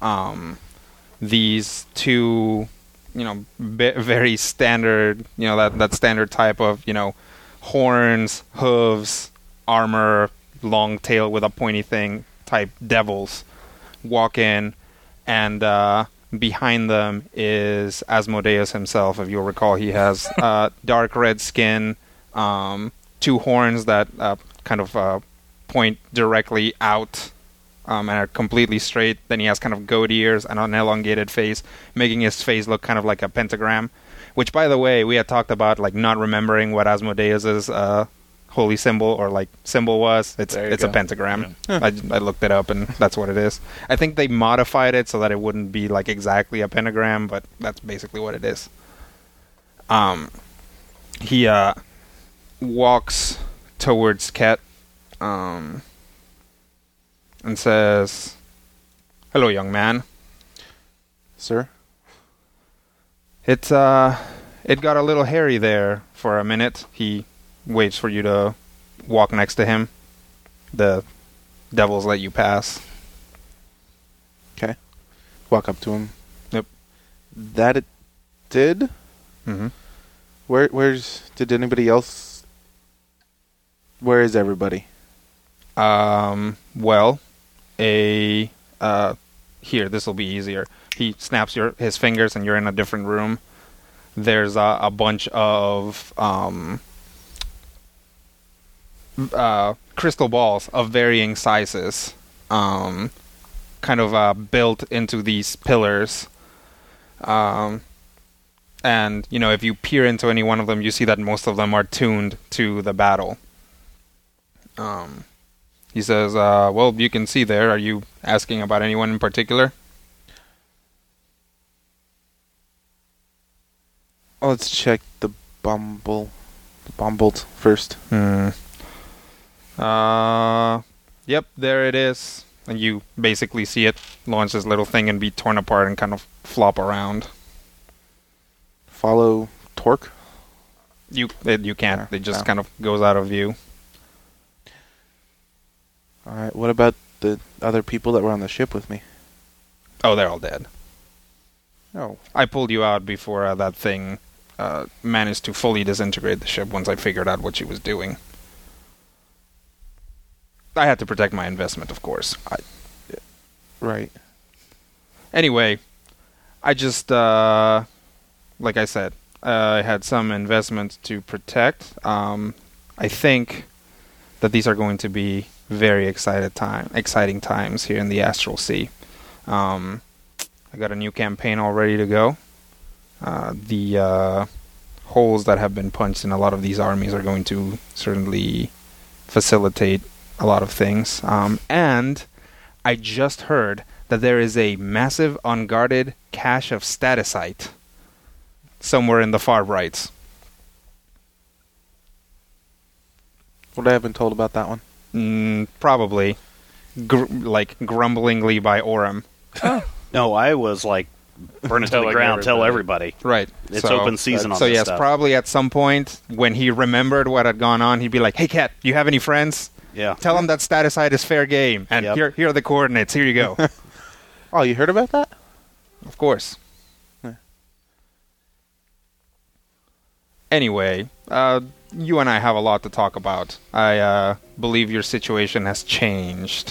these two, very standard, that standard type of, horns, hooves, armor, long tail with a pointy thing type devils walk in, and behind them is Asmodeus himself. If you'll recall, he has dark red skin, 2 horns that kind of point directly out and are completely straight. Then he has kind of goat ears and an elongated face, making his face look kind of like a pentagram. Which, by the way, we had talked about like not remembering what Asmodeus's holy symbol or like symbol was. It's a pentagram. Yeah. I looked it up and that's what it is. I think they modified it so that it wouldn't be like exactly a pentagram, but that's basically what it is. He walks towards Ket and says, "Hello, young man." Sir? It got a little hairy there for a minute. He waits for you to walk next to him. The devils let you pass. Okay. Walk up to him. Yep. That it did? Mm-hmm. Did anybody else... Where is everybody? Well, here, this will be easier. He snaps his fingers and you're in a different room. There's a bunch of crystal balls of varying sizes, kind of built into these pillars. And, if you peer into any one of them, you see that most of them are tuned to the battle. He says, well, you can see there. Are you asking about anyone in particular? Let's check the Bombbolt first. Yep, there it is. And you basically see it launch this little thing and be torn apart and kind of flop around. Follow Torque? You can't. It just kind of goes out of view. Alright, what about the other people that were on the ship with me? Oh, they're all dead. Oh. I pulled you out before that thing managed to fully disintegrate the ship once I figured out what she was doing. I had to protect my investment, of course. Right. Anyway, I just, like I said, I had some investments to protect. I think that these are going to be very exciting times here in the Astral Sea. I got a new campaign all ready to go. The holes that have been punched in a lot of these armies are going to certainly facilitate a lot of things. And I just heard that there is a massive unguarded cache of staticite somewhere in the far rights. Would I have been told about that one? Probably. Grumblingly by Orem. No, I was like, burn it to the ground, tell everybody. Right. It's open season on this this yes, stuff. Probably at some point when he remembered what had gone on, he'd be like, "Hey, Ket, do you have any friends? Yeah. Tell them that staticite is fair game. And here are the coordinates. Here you go." Oh, you heard about that? Of course. Yeah. Anyway, you and I have a lot to talk about. I believe your situation has changed.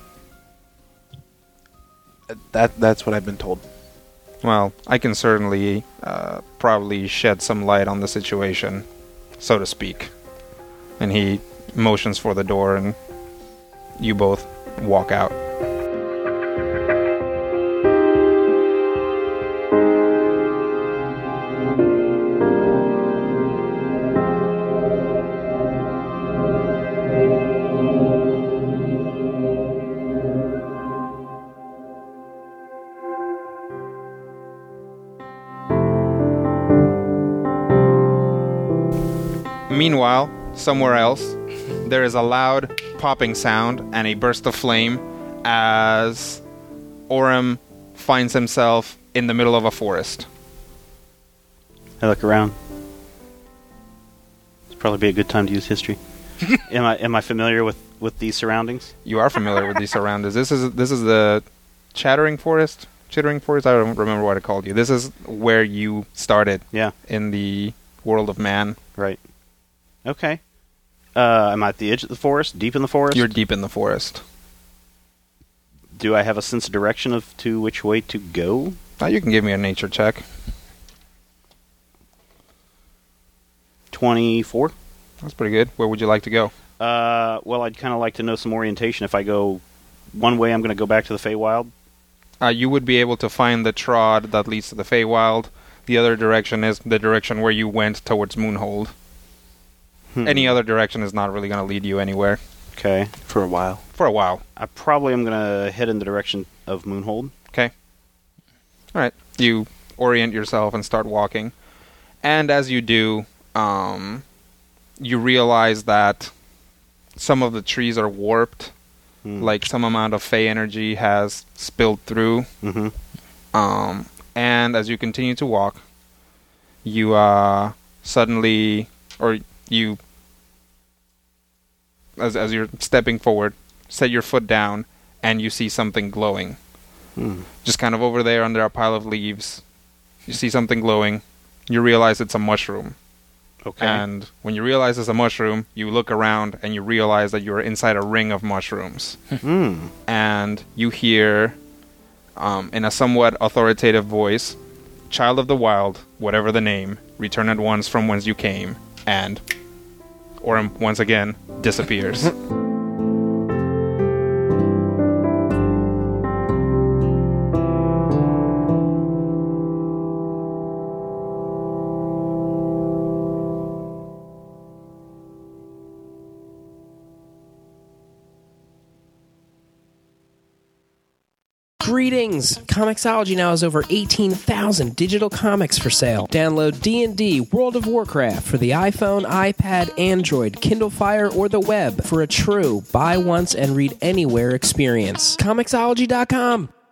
That's what I've been told. Well, I can certainly probably shed some light on the situation, so to speak. And he motions for the door, and you both walk out. Meanwhile, somewhere else, there is a loud popping sound and a burst of flame as Orem finds himself in the middle of a forest. I look around. It's probably be a good time to use history. Am I familiar with these surroundings? You are familiar with these surroundings. This is the Chittering Forest. I don't remember what I called you. This is where you started. Yeah. In the world of man. Right. Okay. I'm at the edge of the forest, deep in the forest? You're deep in the forest. Do I have a sense of direction to which way to go? You can give me a nature check. 24. That's pretty good. Where would you like to go? Well, I'd kind of like to know some orientation. If I go one way, I'm going to go back to the Feywild. You would be able to find the trod that leads to the Feywild. The other direction is the direction where you went towards Moonhold. Any other direction is not really going to lead you anywhere. Okay. For a while. For a while. I probably am going to head in the direction of Moonhold. Okay. All right. You orient yourself and start walking. And as you do, you realize that some of the trees are warped. Like some amount of Fey energy has spilled through. And as you continue to walk, you suddenly, or you, as you're stepping forward, set your foot down, and you see something glowing. Just kind of over there under a pile of leaves. You see something glowing. You realize it's a mushroom. Okay. And when you realize it's a mushroom, you look around and you realize that you're inside a ring of mushrooms. And you hear, in a somewhat authoritative voice, "Child of the Wild, whatever the name, return at once from whence you came," and Orym once again disappears. Greetings! Comixology now has over 18,000 digital comics for sale. Download D&D World of Warcraft for the iPhone, iPad, Android, Kindle Fire, or the web for a true buy once and read anywhere experience. Comixology.com